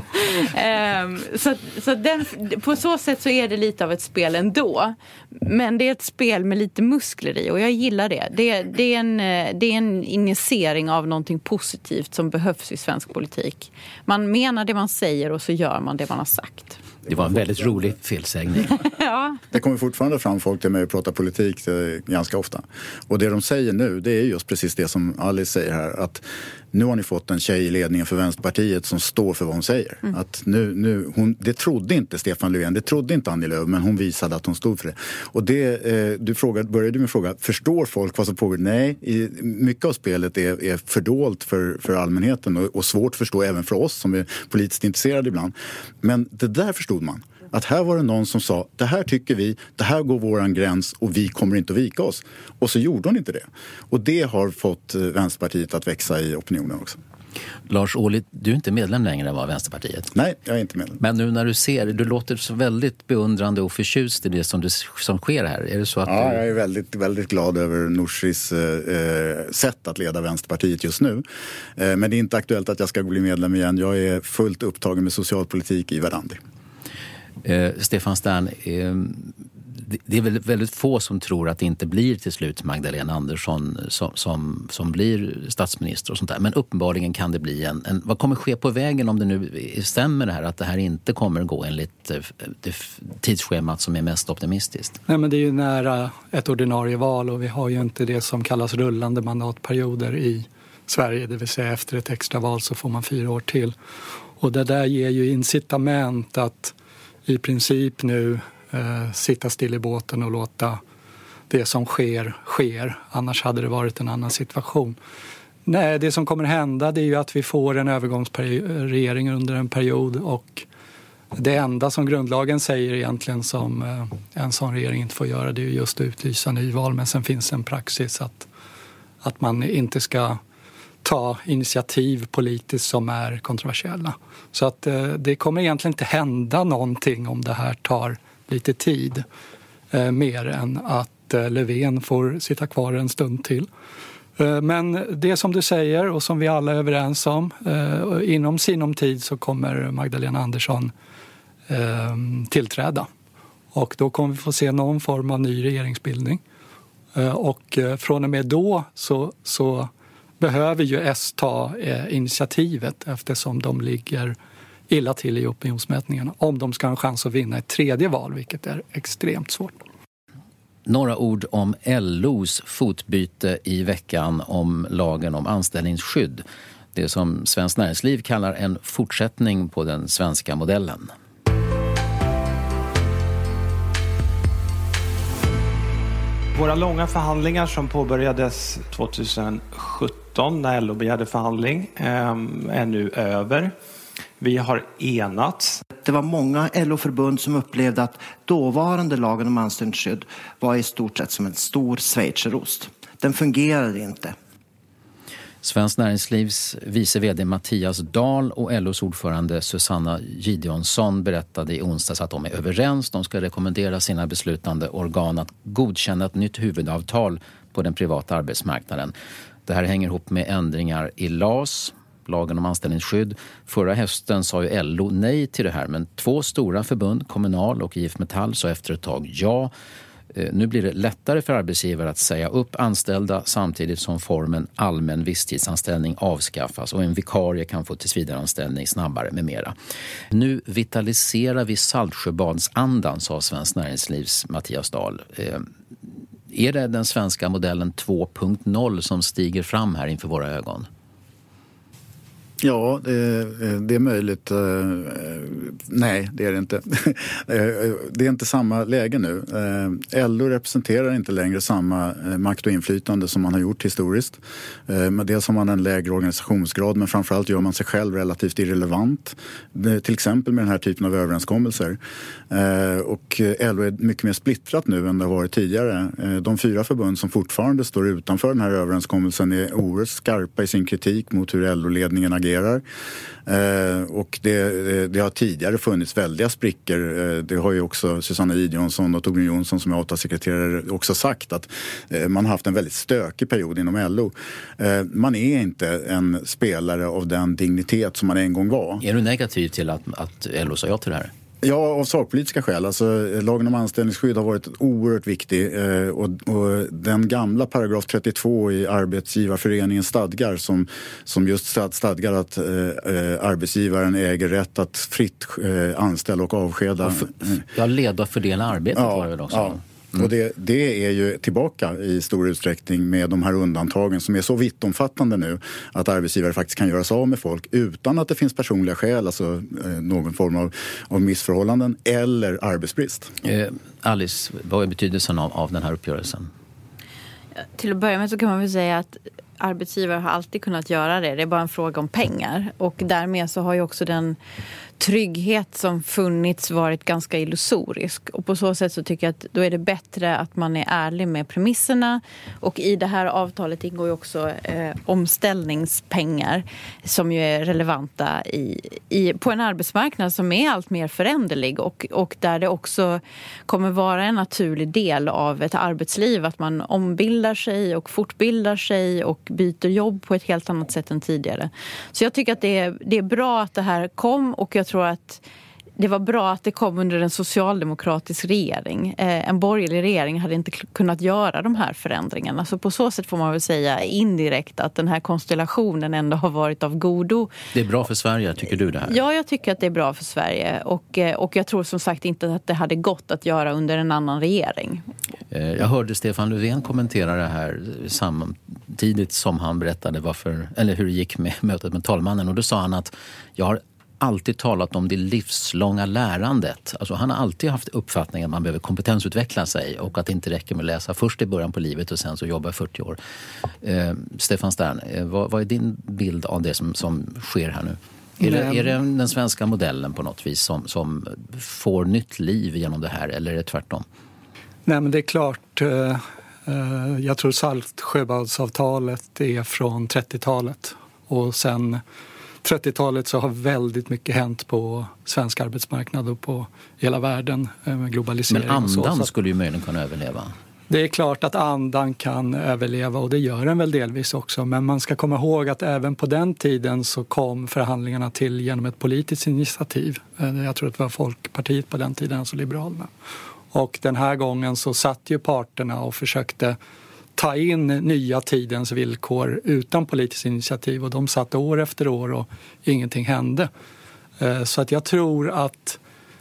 På så sätt så är det lite av ett spel ändå. Men det är ett spel med lite muskler i och jag gillar det. Det är en initiering av någonting positivt som behövs i svensk politik. Man menar det man säger och så gör man det man har sagt. Det var en väldigt rolig felsägning. Ja. Det kommer fortfarande fram folk till mig och pratar politik ganska ofta. Och det de säger nu, det är just precis det som Alice säger här. Att nu har ni fått en tjej i ledningen för Vänsterpartiet som står för vad hon säger. Att det trodde inte Stefan Löfven, det trodde inte Annie Lööf, men hon visade att hon stod för det. Och började med fråga, förstår folk vad som pågår? Nej, mycket av spelet är fördolt för allmänheten och svårt att förstå även för oss som är politiskt intresserade ibland. Men det där förstod man. Att här var det någon som sa, det här tycker vi, det här går våran gräns och vi kommer inte att vika oss. Och så gjorde hon inte det. Och det har fått Vänsterpartiet att växa i opinionen också. Lars Ohly, du är inte medlem längre av Vänsterpartiet. Nej, jag är inte medlem. Men nu när du låter så väldigt beundrande och förtjust i det som sker här. Är det så att jag är väldigt, väldigt glad över Noshis sätt att leda Vänsterpartiet just nu. Men det är inte aktuellt att jag ska bli medlem igen. Jag är fullt upptagen med socialpolitik i Verdandi. Stefan Stern, det är väldigt få som tror att det inte blir till slut Magdalena Andersson som blir statsminister och sånt där. Men uppenbarligen kan det bli vad kommer ske på vägen om det nu stämmer det här att det här inte kommer gå enligt det tidsschemat som är mest optimistiskt? Nej, men det är ju nära ett ordinarie val och vi har ju inte det som kallas rullande mandatperioder i Sverige. Det vill säga efter ett extra val så får man 4 år till. Och det där ger ju incitament att i princip sitta still i båten och låta det som sker. Annars hade det varit en annan situation. Nej, det som kommer hända det är ju att vi får en övergångsregering under en period och det enda som grundlagen säger egentligen som en sån regering inte får göra det är just att utlysa nyval. Men sen finns en praxis att man inte ska ta initiativ politiskt som är kontroversiella. Så att det kommer egentligen inte hända någonting om det här tar lite tid. Mer än att Löfven får sitta kvar en stund till. Men det som du säger och som vi alla är överens om, inom sinom tid så kommer Magdalena Andersson tillträda. Och då kommer vi få se någon form av ny regeringsbildning. Och från och med då så behöver ju S ta initiativet eftersom de ligger illa till i opinionsmätningarna. Om de ska ha en chans att vinna ett tredje val, vilket är extremt svårt. Några ord om LOs fotbyte i veckan om lagen om anställningsskydd. Det som Svenskt Näringsliv kallar en fortsättning på den svenska modellen. Våra långa förhandlingar som påbörjades 2017 när LO begärde förhandling är nu över. Vi har enats. Det var många LO-förbund som upplevde att dåvarande lagen om anställningsskydd var i stort sett som en stor schweizerost. Den fungerade inte. Svenskt Näringslivs vice vd Mattias Dahl och LOs ordförande Susanna Gideonsson berättade i onsdags att de är överens. De ska rekommendera sina beslutande organ att godkänna ett nytt huvudavtal på den privata arbetsmarknaden. Det här hänger ihop med ändringar i LAS, lagen om anställningsskydd. Förra hösten sa ju LO nej till det här, men 2 stora förbund, Kommunal och IF Metall, sa efter ett tag ja. Nu blir det lättare för arbetsgivare att säga upp anställda samtidigt som formen allmän visstidsanställning avskaffas och en vikarie kan få tillsvidareanställning snabbare med mera. Nu vitaliserar vi Saltsjöbadsandan, sa Svenskt Näringslivs Mattias Dahl. Är det den svenska modellen 2.0 som stiger fram här inför våra ögon? Ja, det är möjligt. Nej, det är det inte. Det är inte samma läge nu. LO representerar inte längre samma makt och inflytande som man har gjort historiskt. Med dels har man en lägre organisationsgrad, men framförallt gör man sig själv relativt irrelevant. Till exempel med den här typen av överenskommelser. Och LO är mycket mer splittrat nu än det har varit tidigare. De 4 förbund som fortfarande står utanför den här överenskommelsen är oerhört skarpa i sin kritik mot hur LO-ledningen agerar. Och det har tidigare funnits väldiga sprickor. Det har ju också Susanna Idjonsson och Torbjörn Jonsson som är avtalssekreterare också sagt att man har haft en väldigt stökig period inom LO. Man är inte en spelare av den dignitet som man en gång var. Är du negativ till att LO sa ja till det här? Ja, av sakpolitiska skäl. Alltså, lagen om anställningsskydd har varit oerhört viktig och den gamla paragraf 32 i arbetsgivarföreningens stadgar som just stadgar att arbetsgivaren äger rätt att fritt anställa och avskeda. Leda och fördela arbetet var det väl också. Ja. Och det är ju tillbaka i stor utsträckning med de här undantagen som är så vittomfattande nu att arbetsgivare faktiskt kan göra sig av med folk utan att det finns personliga skäl, alltså någon form av missförhållanden eller arbetsbrist. Alice, vad är betydelsen av den här uppgörelsen? Till att börja med så kan man väl säga att arbetsgivare har alltid kunnat göra det. Det är bara en fråga om pengar. Och därmed så har ju också den trygghet som funnits varit ganska illusorisk. Och på så sätt så tycker jag att då är det bättre att man är ärlig med premisserna. Och i det här avtalet ingår ju också omställningspengar som ju är relevanta på en arbetsmarknad som är allt mer föränderlig. Och där det också kommer vara en naturlig del av ett arbetsliv att man ombildar sig och fortbildar sig och byter jobb på ett helt annat sätt än tidigare. Så jag tycker att det är bra att det här kom, och jag tror att det var bra att det kom under en socialdemokratisk regering. En borgerlig regering hade inte kunnat göra de här förändringarna. Så på så sätt får man väl säga indirekt att den här konstellationen ändå har varit av godo. Det är bra för Sverige, tycker du det här? Ja, jag tycker att det är bra för Sverige. Och jag tror som sagt inte att det hade gått att göra under en annan regering. Jag hörde Stefan Löfven kommentera det här samtidigt som han berättade hur det gick med mötet med talmannen. Och då sa han att jag har alltid talat om det livslånga lärandet. Alltså han har alltid haft uppfattningen att man behöver kompetensutveckla sig och att det inte räcker med att läsa först i början på livet och sen så jobba 40 år. Stefan Stern, vad är din bild av det som sker här nu? Är det den svenska modellen på något vis som får nytt liv genom det här, eller är det tvärtom? Nej, men det är klart. Jag tror Saltsjöbadsavtalet är från 30-talet. Och sen 30-talet så har väldigt mycket hänt på svensk arbetsmarknad och på hela världen med globalisering. Men andan skulle ju möjligen kunna överleva. Det är klart att andan kan överleva, och det gör den väl delvis också. Men man ska komma ihåg att även på den tiden så kom förhandlingarna till genom ett politiskt initiativ. Jag tror att det var Folkpartiet på den tiden, alltså Liberalerna. Och den här gången så satt ju parterna och försökte ta in nya tidens villkor utan politiskt initiativ. Och de satt år efter år och ingenting hände. Så att jag tror att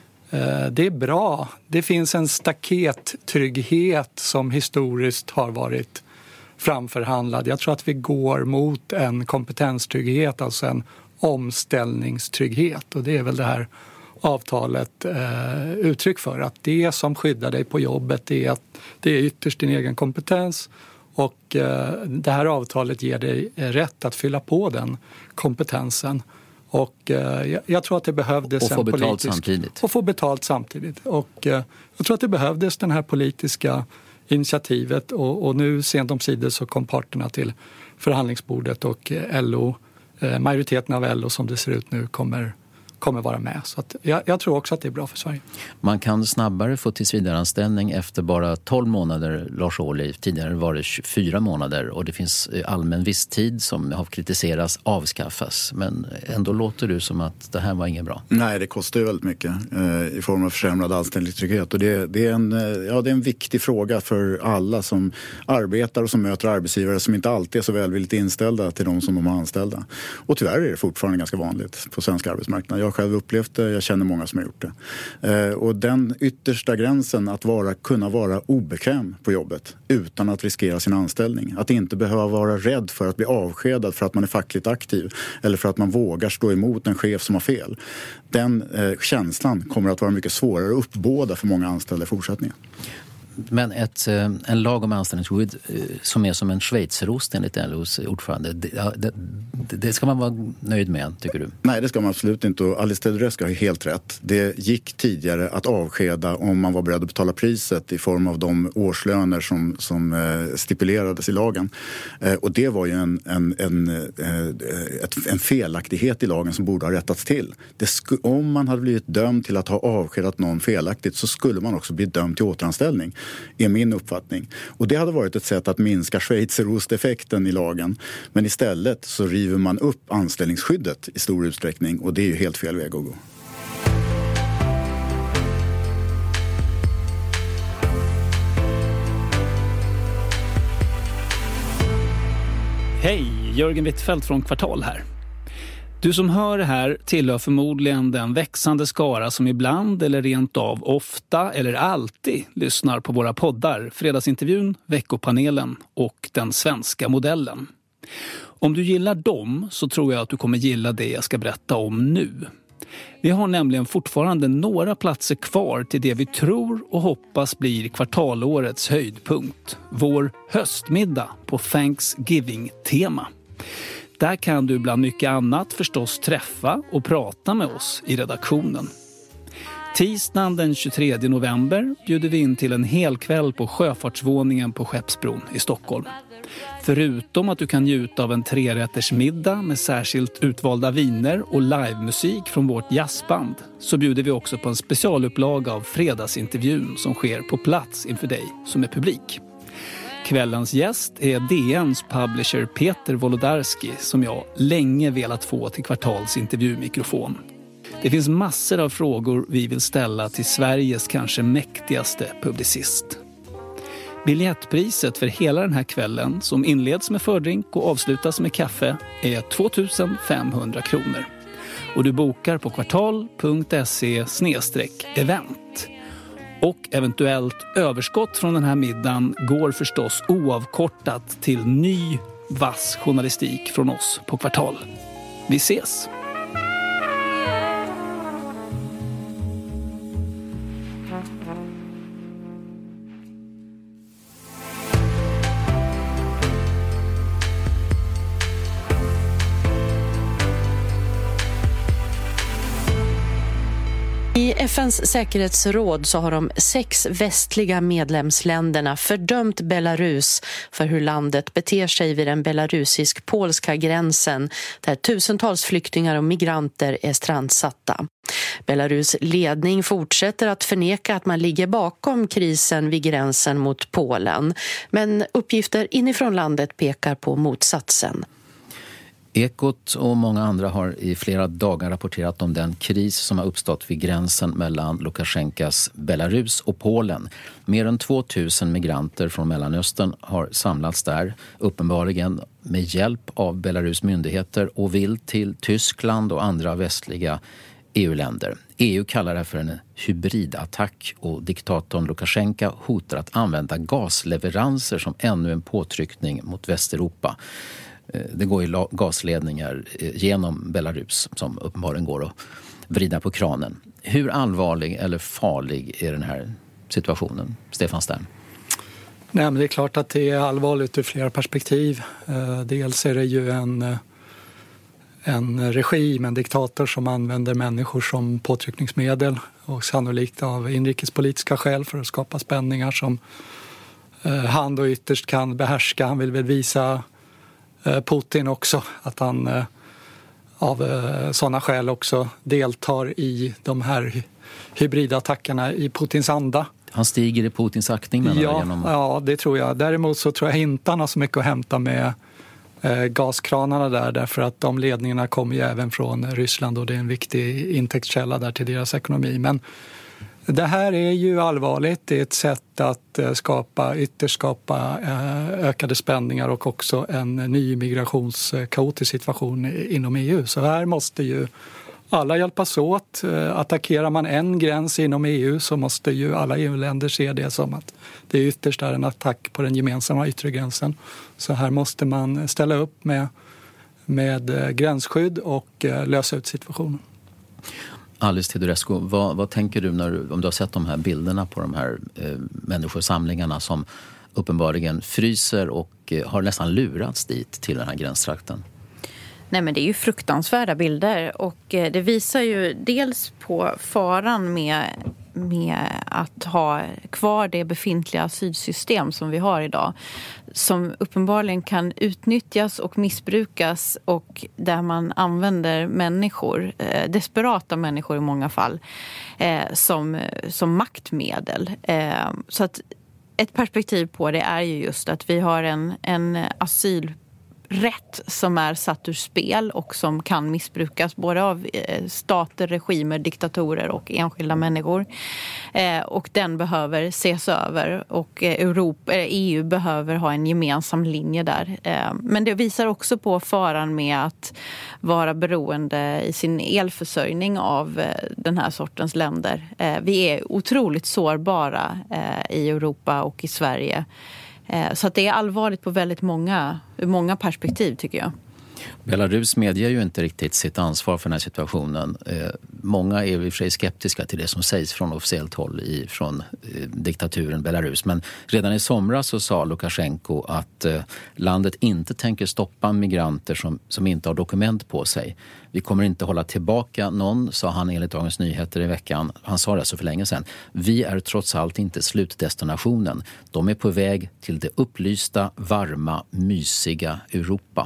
det är bra. Det finns en stakettrygghet som historiskt har varit framförhandlad. Jag tror att vi går mot en kompetenstrygghet, alltså en omställningstrygghet. Och det är väl det här avtalet uttryck för, att det som skyddar dig på jobbet det är ytterst din egen kompetens, och det här avtalet ger dig rätt att fylla på den kompetensen. Och jag tror att det behövdes och få betalt samtidigt. Och få betalt samtidigt. Och jag tror att det behövdes den här politiska initiativet, och nu sent omsider så kom parterna till förhandlingsbordet, och LO, majoriteten av LO som det ser ut nu kommer kommer vara med. Så att jag tror också att det är bra för Sverige. Man kan snabbare få tillsvidareanställning efter bara 12 månader, Lars Ohly. Tidigare var det 24 månader och det finns allmän visstid som har kritiserats avskaffas. Men ändå låter du som att det här var inget bra. Nej, det kostar ju väldigt mycket i form av försämrad anställningstrygghet. Och det är en viktig fråga för alla som arbetar och som möter arbetsgivare som inte alltid är så välvilligt inställda till de som de har anställda. Och tyvärr är det fortfarande ganska vanligt på svensk arbetsmarknad. Jag har själv upplevt det, jag känner många som har gjort det. Och den yttersta gränsen att kunna vara obekväm på jobbet utan att riskera sin anställning. Att inte behöva vara rädd för att bli avskedad för att man är fackligt aktiv eller för att man vågar stå emot en chef som har fel. Den känslan kommer att vara mycket svårare att uppbåda för många anställda i fortsättningen. Men en lag om anställningsskydd som är som en schweizerost enligt LOs ordförande, det ska man vara nöjd med, tycker du? Nej, det ska man absolut inte. Och Alice Teodorescu har helt rätt. Det gick tidigare att avskeda om man var beredd att betala priset i form av de årslöner som stipulerades i lagen. Och det var ju en felaktighet i lagen som borde ha rättats till. Om man hade blivit dömd till att ha avskedat någon felaktigt så skulle man också bli dömd till återanställning. Är min uppfattning. Och det hade varit ett sätt att minska schweizerosteffekten i lagen. Men istället så river man upp anställningsskyddet i stor utsträckning och det är ju helt fel väg att gå. Hej, Jörgen Wittfeldt från Kvartal här. Du som hör det här tillhör förmodligen den växande skara som ibland eller rent av ofta eller alltid lyssnar på våra poddar, Fredagsintervjun, Veckopanelen och Den svenska modellen. Om du gillar dem så tror jag att du kommer gilla det jag ska berätta om nu. Vi har nämligen fortfarande några platser kvar till det vi tror och hoppas blir kvartalårets höjdpunkt. Vår höstmiddag på Thanksgiving-tema. Där kan du bland mycket annat förstås träffa och prata med oss i redaktionen. Tisdagen den 23 november bjuder vi in till en hel kväll på Sjöfartsvåningen på Skeppsbron i Stockholm. Förutom att du kan njuta av en 3-rättersmiddag med särskilt utvalda viner och livemusik från vårt jazzband så bjuder vi också på en specialupplaga av Fredagsintervjun som sker på plats inför dig som är publik. Kvällens gäst är DNs publisher Peter Wolodarski som jag länge velat få till Kvartals intervjumikrofon. Det finns massor av frågor vi vill ställa till Sveriges kanske mäktigaste publicist. Biljettpriset för hela den här kvällen som inleds med fördrink och avslutas med kaffe är 2500 kronor. Och du bokar på kvartal.se/event. Och eventuellt överskott från den här middagen går förstås oavkortat till ny vass journalistik från oss på Kvartal. Vi ses! I FNs säkerhetsråd så har de 6 västliga medlemsländerna fördömt Belarus för hur landet beter sig vid den belarusisk-polska gränsen där tusentals flyktingar och migranter är strandsatta. Belarus ledning fortsätter att förneka att man ligger bakom krisen vid gränsen mot Polen, men uppgifter inifrån landet pekar på motsatsen. Ekot och många andra har i flera dagar rapporterat om den kris som har uppstått vid gränsen mellan Lukasjenkas Belarus och Polen. Mer än 2000 migranter från Mellanöstern har samlats där, uppenbarligen med hjälp av Belarus myndigheter och vill till Tyskland och andra västliga EU-länder. EU kallar det för en hybridattack och diktatorn Lukasjenka hotar att använda gasleveranser som ännu en påtryckning mot Västeuropa. Det går ju gasledningar genom Belarus som uppenbarligen går att vrida på kranen. Hur allvarlig eller farlig är den här situationen, Stefan Stern? Nej, men det är klart att det är allvarligt ur flera perspektiv. Dels är det ju en regim, en diktator som använder människor som påtryckningsmedel och sannolikt av inrikespolitiska skäl för att skapa spänningar som han då ytterst kan behärska. Han vill väl visa Putin också att av sådana skäl också deltar i de här hybridattackerna i Putins anda. Han stiger i Putins aktning menar jag? Ja, det tror jag. Däremot så tror jag inte han har så mycket att hämta med gaskranarna där, därför att de ledningarna kommer ju även från Ryssland och det är en viktig intäktskälla där till deras ekonomi. Men det här är ju allvarligt. Det är ett sätt att ytterst skapa ökade spänningar och också en ny migrationskaotisk situation inom EU. Så här måste ju alla hjälpas åt. Attackerar man en gräns inom EU så måste ju alla EU-länder se det som att det ytterst är en attack på den gemensamma yttre gränsen. Så här måste man ställa upp med gränsskydd och lösa ut situationen. Alice Teodorescu, vad tänker du om du har sett de här bilderna på de här människosamlingarna som uppenbarligen fryser och har nästan lurats dit till den här gränstrakten? Nej, men det är ju fruktansvärda bilder och det visar ju dels på faran med att ha kvar det befintliga asylsystem som vi har idag, som uppenbarligen kan utnyttjas och missbrukas och där man använder människor, desperata människor i många fall, som maktmedel. Så att ett perspektiv på det är ju just att vi har en asylrätt som är satt ur spel och som kan missbrukas både av stater, regimer, diktatorer och enskilda människor. Och den behöver ses över och EU behöver ha en gemensam linje där. Men det visar också på faran med att vara beroende i sin elförsörjning av den här sortens länder. Vi är otroligt sårbara i Europa och i Sverige. Så att det är allvarligt på väldigt många perspektiv tycker jag. Belarus medger ju inte riktigt sitt ansvar för den här situationen. Många är i och för sig skeptiska till det som sägs från officiellt håll från diktaturen Belarus. Men redan i somras så sa Lukasjenko att landet inte tänker stoppa migranter som inte har dokument på sig. Vi kommer inte hålla tillbaka någon, sa han enligt Dagens Nyheter i veckan. Han sa det så för länge sedan. Vi är trots allt inte slutdestinationen. De är på väg till det upplysta, varma, mysiga Europa.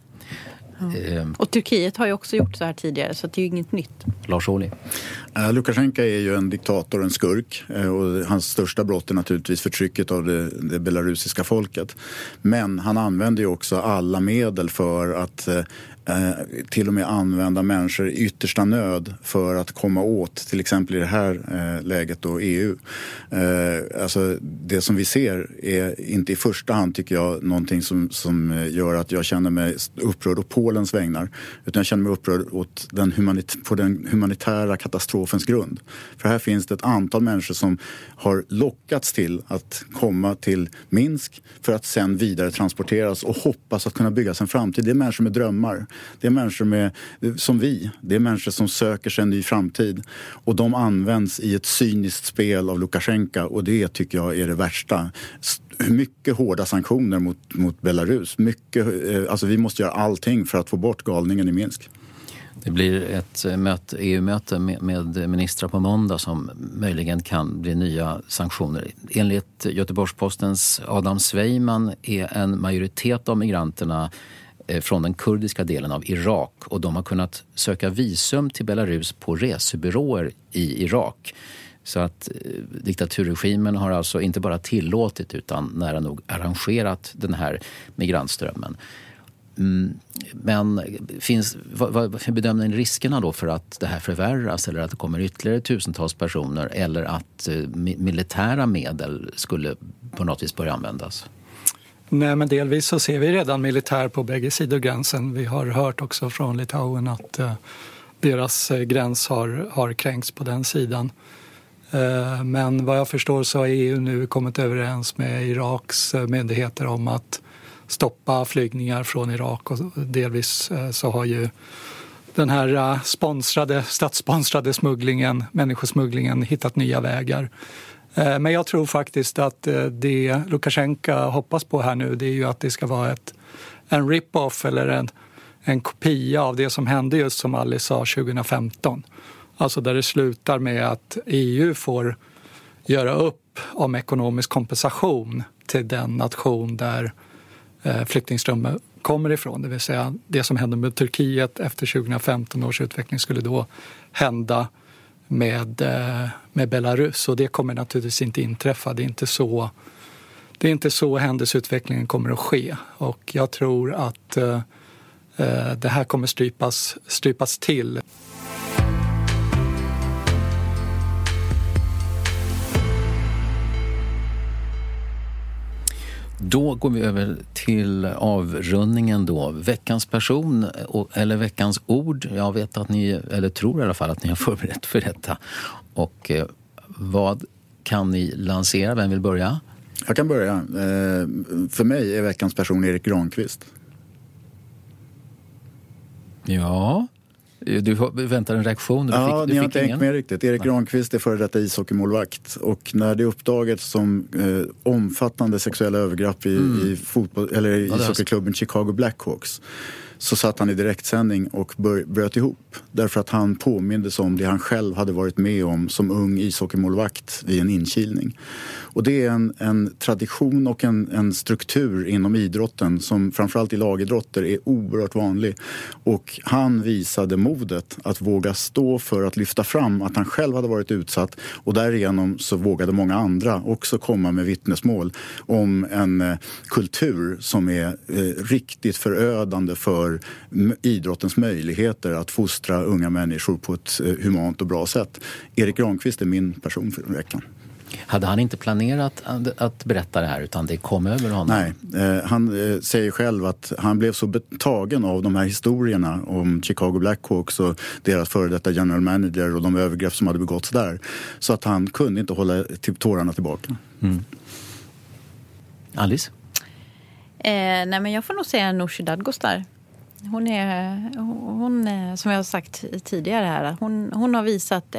Och Turkiet har ju också gjort så här tidigare, så det är ju inget nytt. Lars Ohly. Lukasjenko är ju en diktator, en skurk, och hans största brott är naturligtvis förtrycket av det belarusiska folket. Men han använder ju också alla medel för att till och med använda människor i yttersta nöd för att komma åt, till exempel i det här läget då, EU. Alltså det som vi ser är inte i första hand, tycker jag, någonting som gör att jag känner mig upprörd å Polens vägnar, utan jag känner mig upprörd åt på den humanitära katastrofens grund. För här finns det ett antal människor som har lockats till att komma till Minsk för att sen vidare transporteras och hoppas att kunna bygga sig en framtid. Det är människor med drömmar. Det är människor som vi. Det är människor som söker sig en ny framtid. Och de används i ett cyniskt spel av Lukasjenko, och det tycker jag är det värsta. Mycket hårda sanktioner mot Belarus. Alltså vi måste göra allting för att få bort galningen i Minsk. Det blir ett EU-möte med ministrar på måndag som möjligen kan bli nya sanktioner. Enligt Göteborgs-Postens Adam Sveiman är en majoritet av migranterna från den kurdiska delen av Irak, och de har kunnat söka visum till Belarus på resebyråer i Irak. Så att diktaturregimen har alltså inte bara tillåtit utan nära nog arrangerat den här migrantströmmen. Men vad bedömer ni riskerna då för att det här förvärras, eller att det kommer ytterligare tusentals personer, eller att militära medel skulle på något vis börja användas? Nej, men delvis så ser vi redan militär på bägge sidor gränsen. Vi har hört också från Litauen att deras gräns har kränkts på den sidan. Men vad jag förstår så har EU nu kommit överens med Iraks myndigheter om att stoppa flygningar från Irak, och delvis så har ju den här statssponsrade människosmugglingen hittat nya vägar. Men jag tror faktiskt att det Lukasjenko hoppas på här nu, det är ju att det ska vara en rip-off eller en kopia av det som hände, just som Alice sa, 2015. Alltså där det slutar med att EU får göra upp om ekonomisk kompensation till den nation där flyktingströmmen kommer ifrån. Det vill säga det som hände med Turkiet efter 2015 års utveckling skulle då hända med Belarus. Och det kommer naturligtvis inte inträffa. Det är inte så händelseutvecklingen kommer att ske. Och jag tror att det här kommer strypas till. Då går vi över till avrundningen då. Veckans person eller veckans ord. Jag vet att ni, eller tror i alla fall att ni har förberett för detta. Och vad kan ni lansera? Vem vill börja? Jag kan börja. För mig är veckans person Erik Granqvist. Ja, du väntar en reaktion. Ni har inte tänkt med riktigt. Erik Granqvist är före detta ishockeymålvakt. Och när det uppdagades som omfattande sexuella övergrepp i fotboll, eller i ishockeyklubben Chicago Blackhawks, så satt han i direktsändning och bröt ihop. Därför att han påmindes om det han själv hade varit med om som ung ishockeymålvakt vid en inkilning. Och det är en tradition och en struktur inom idrotten som framförallt i lagidrotter är oerhört vanlig. Och han visade modet att våga stå för att lyfta fram att han själv hade varit utsatt, och därigenom så vågade många andra också komma med vittnesmål om en kultur som är riktigt förödande för idrottens möjligheter att fostra unga människor på ett humant och bra sätt. Erik Granqvist är min person för den veckan. Hade han inte planerat att berätta det här, utan det kom över honom? Nej, han säger själv att han blev så betagen av de här historierna om Chicago Blackhawks och deras före detta general manager och de övergrepp som hade begåtts där, så att han kunde inte hålla tårarna tillbaka. Alice? Nej, men jag får nog säga Nooshi Dadgostar. Hon är, som jag har sagt tidigare här, hon har visat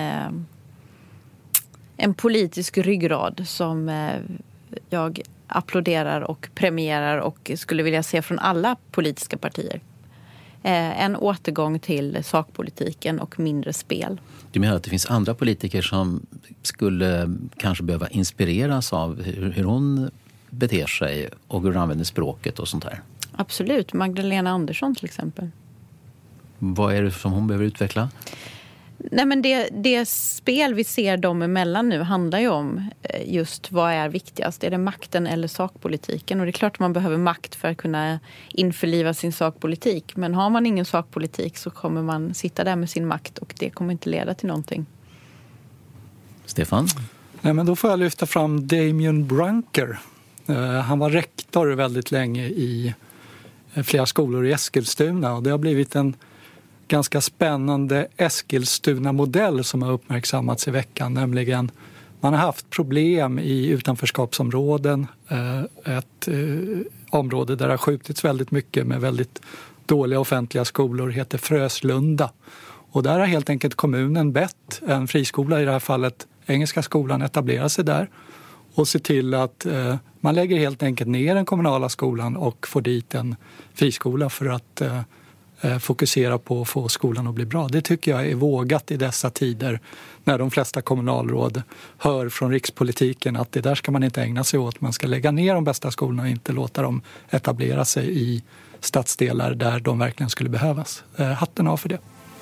en politisk ryggrad som jag applåderar och premierar och skulle vilja se från alla politiska partier. En återgång till sakpolitiken och mindre spel. Du menar att det finns andra politiker som skulle kanske behöva inspireras av hur hon beter sig och hur hon använder språket och sånt här? Absolut. Magdalena Andersson till exempel. Vad är det som hon behöver utveckla? Nej, men det spel vi ser dem emellan nu handlar ju om just vad är viktigast. Är det makten eller sakpolitiken? Och det är klart att man behöver makt för att kunna införliva sin sakpolitik. Men har man ingen sakpolitik så kommer man sitta där med sin makt och det kommer inte leda till någonting. Stefan? Nej, men då får jag lyfta fram Damien Brunker. Han var rektor väldigt länge i flera skolor i Eskilstuna, och det har blivit en ganska spännande Eskilstuna-modell som har uppmärksammats i veckan. Nämligen, man har haft problem i utanförskapsområden. Ett område där det har skjutits väldigt mycket med väldigt dåliga offentliga skolor heter Fröslunda. Och där har helt enkelt kommunen bett en friskola, i det här fallet Engelska skolan, etablera sig där. Och se till att man lägger helt enkelt ner den kommunala skolan och får dit en friskola för att fokusera på att få skolan att bli bra. Det tycker jag är vågat i dessa tider när de flesta kommunalråd hör från rikspolitiken att det där ska man inte ägna sig åt. Man ska lägga ner de bästa skolorna och inte låta dem etablera sig i stadsdelar där de verkligen skulle behövas. Hatten av för det.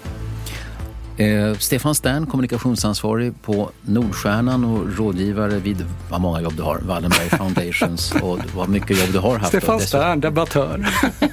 Stefan Stern, kommunikationsansvarig på Nordstjärnan och rådgivare vid vad många jobb du har, Wallenberg Foundations, och vad mycket jobb du har haft. Stefan Stern, debattör.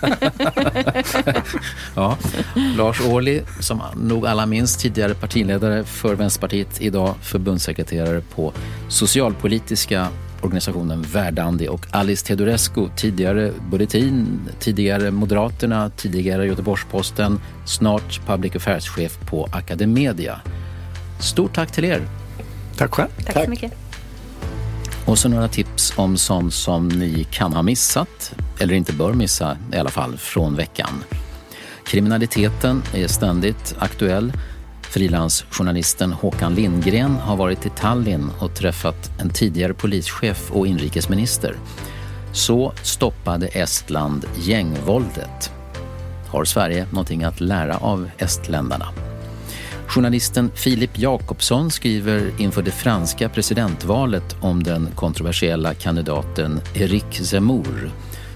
Ja. Lars Ohly, som nog alla minns, tidigare partiledare för Vänsterpartiet, idag förbundssekreterare på socialpolitiska organisationen Verdandi, och Alice Teodorescu, tidigare Bulletin, tidigare Moderaterna, tidigare Göteborgs-Posten, snart Public Affairs-chef på Academedia. Stort tack till er. Tack själv. Tack så mycket. Och så några tips om sånt som ni kan ha missat, eller inte bör missa i alla fall, från veckan. Kriminaliteten är ständigt aktuell. Frilansjournalisten Håkan Lindgren har varit i Tallinn och träffat en tidigare polischef och inrikesminister. Så stoppade Estland gängvåldet. Har Sverige någonting att lära av estländarna? Journalisten Filip Jakobsson skriver inför det franska presidentvalet om den kontroversiella kandidaten Éric Zemmour.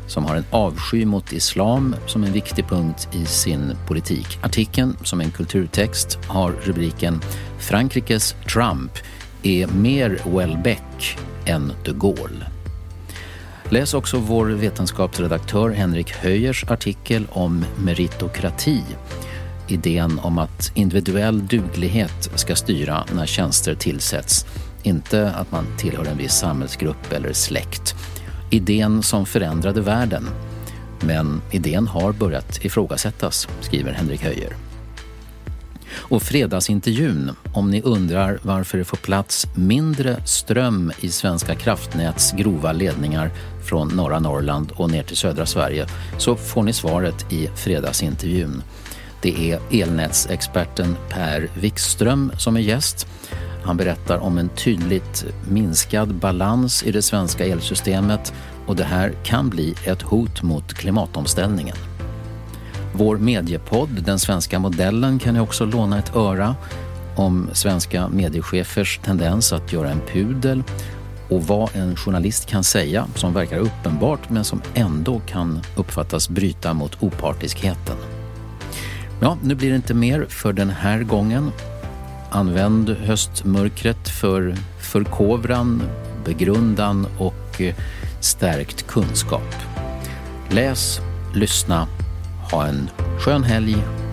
som har en avsky mot islam som en viktig punkt i sin politik. Artikeln, som en kulturtext, har rubriken Frankrikes Trump är mer Welbeck än de Gaulle. Läs också vår vetenskapsredaktör Henrik Höjers artikel om meritokrati. Idén om att individuell duglighet ska styra när tjänster tillsätts. Inte att man tillhör en viss samhällsgrupp eller släkt. Idén som förändrade världen. Men idén har börjat ifrågasättas, skriver Henrik Höjer. Och fredagsintervjun, om ni undrar varför det får plats mindre ström i Svenska kraftnäts grova ledningar från norra Norrland och ner till södra Sverige, så får ni svaret i fredagsintervjun. Det är elnätsexperten Per Wikström som är gäst. Han berättar om en tydligt minskad balans i det svenska elsystemet, och det här kan bli ett hot mot klimatomställningen. Vår mediepodd, Den svenska modellen, kan ni också låna ett öra om svenska mediechefers tendens att göra en pudel och vad en journalist kan säga som verkar uppenbart men som ändå kan uppfattas bryta mot opartiskheten. Ja, nu blir det inte mer för den här gången. Använd höstmörkret för förkovran, begrundan och stärkt kunskap. Läs, lyssna, ha en skön helg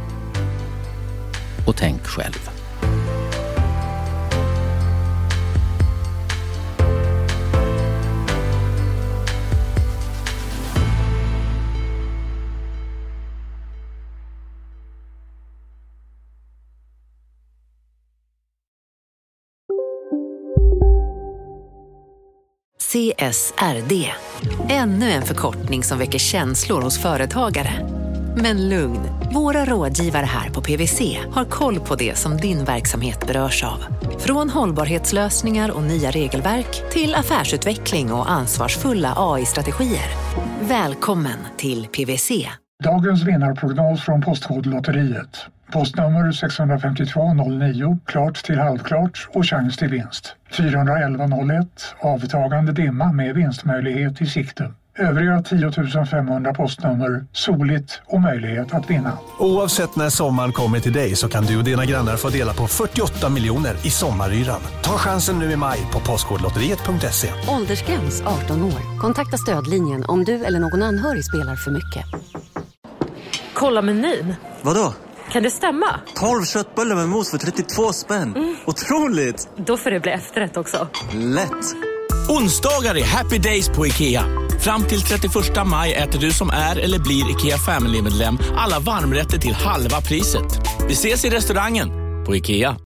och tänk själv. CSRD. Ännu en förkortning som väcker känslor hos företagare. Men lugn, våra rådgivare här på PwC har koll på det som din verksamhet berörs av. Från hållbarhetslösningar och nya regelverk till affärsutveckling och ansvarsfulla AI-strategier. Välkommen till PwC. Dagens vinnarprognos från Postkodlotteriet. Postnummer 65209, klart till halvklart och chans till vinst. 41101, avtagande dimma med vinstmöjlighet i sikte. Övriga 10 500 postnummer, soligt och möjlighet att vinna. Oavsett när sommaren kommer till dig så kan du och dina grannar få dela på 48 miljoner i sommaryran. Ta chansen nu i maj på postkodlotteriet.se. Åldersgräns 18 år. Kontakta stödlinjen om du eller någon anhörig spelar för mycket. Kolla menyn. Vadå? Kan det stämma? 12 köttbullar med mos för 32 spänn. Otroligt! Då får det bli efterrätt också. Lätt! Onsdagar är happy days på IKEA. Fram till 31 maj äter du som är eller blir IKEA Family-medlem alla varmrätter till halva priset. Vi ses i restaurangen på IKEA.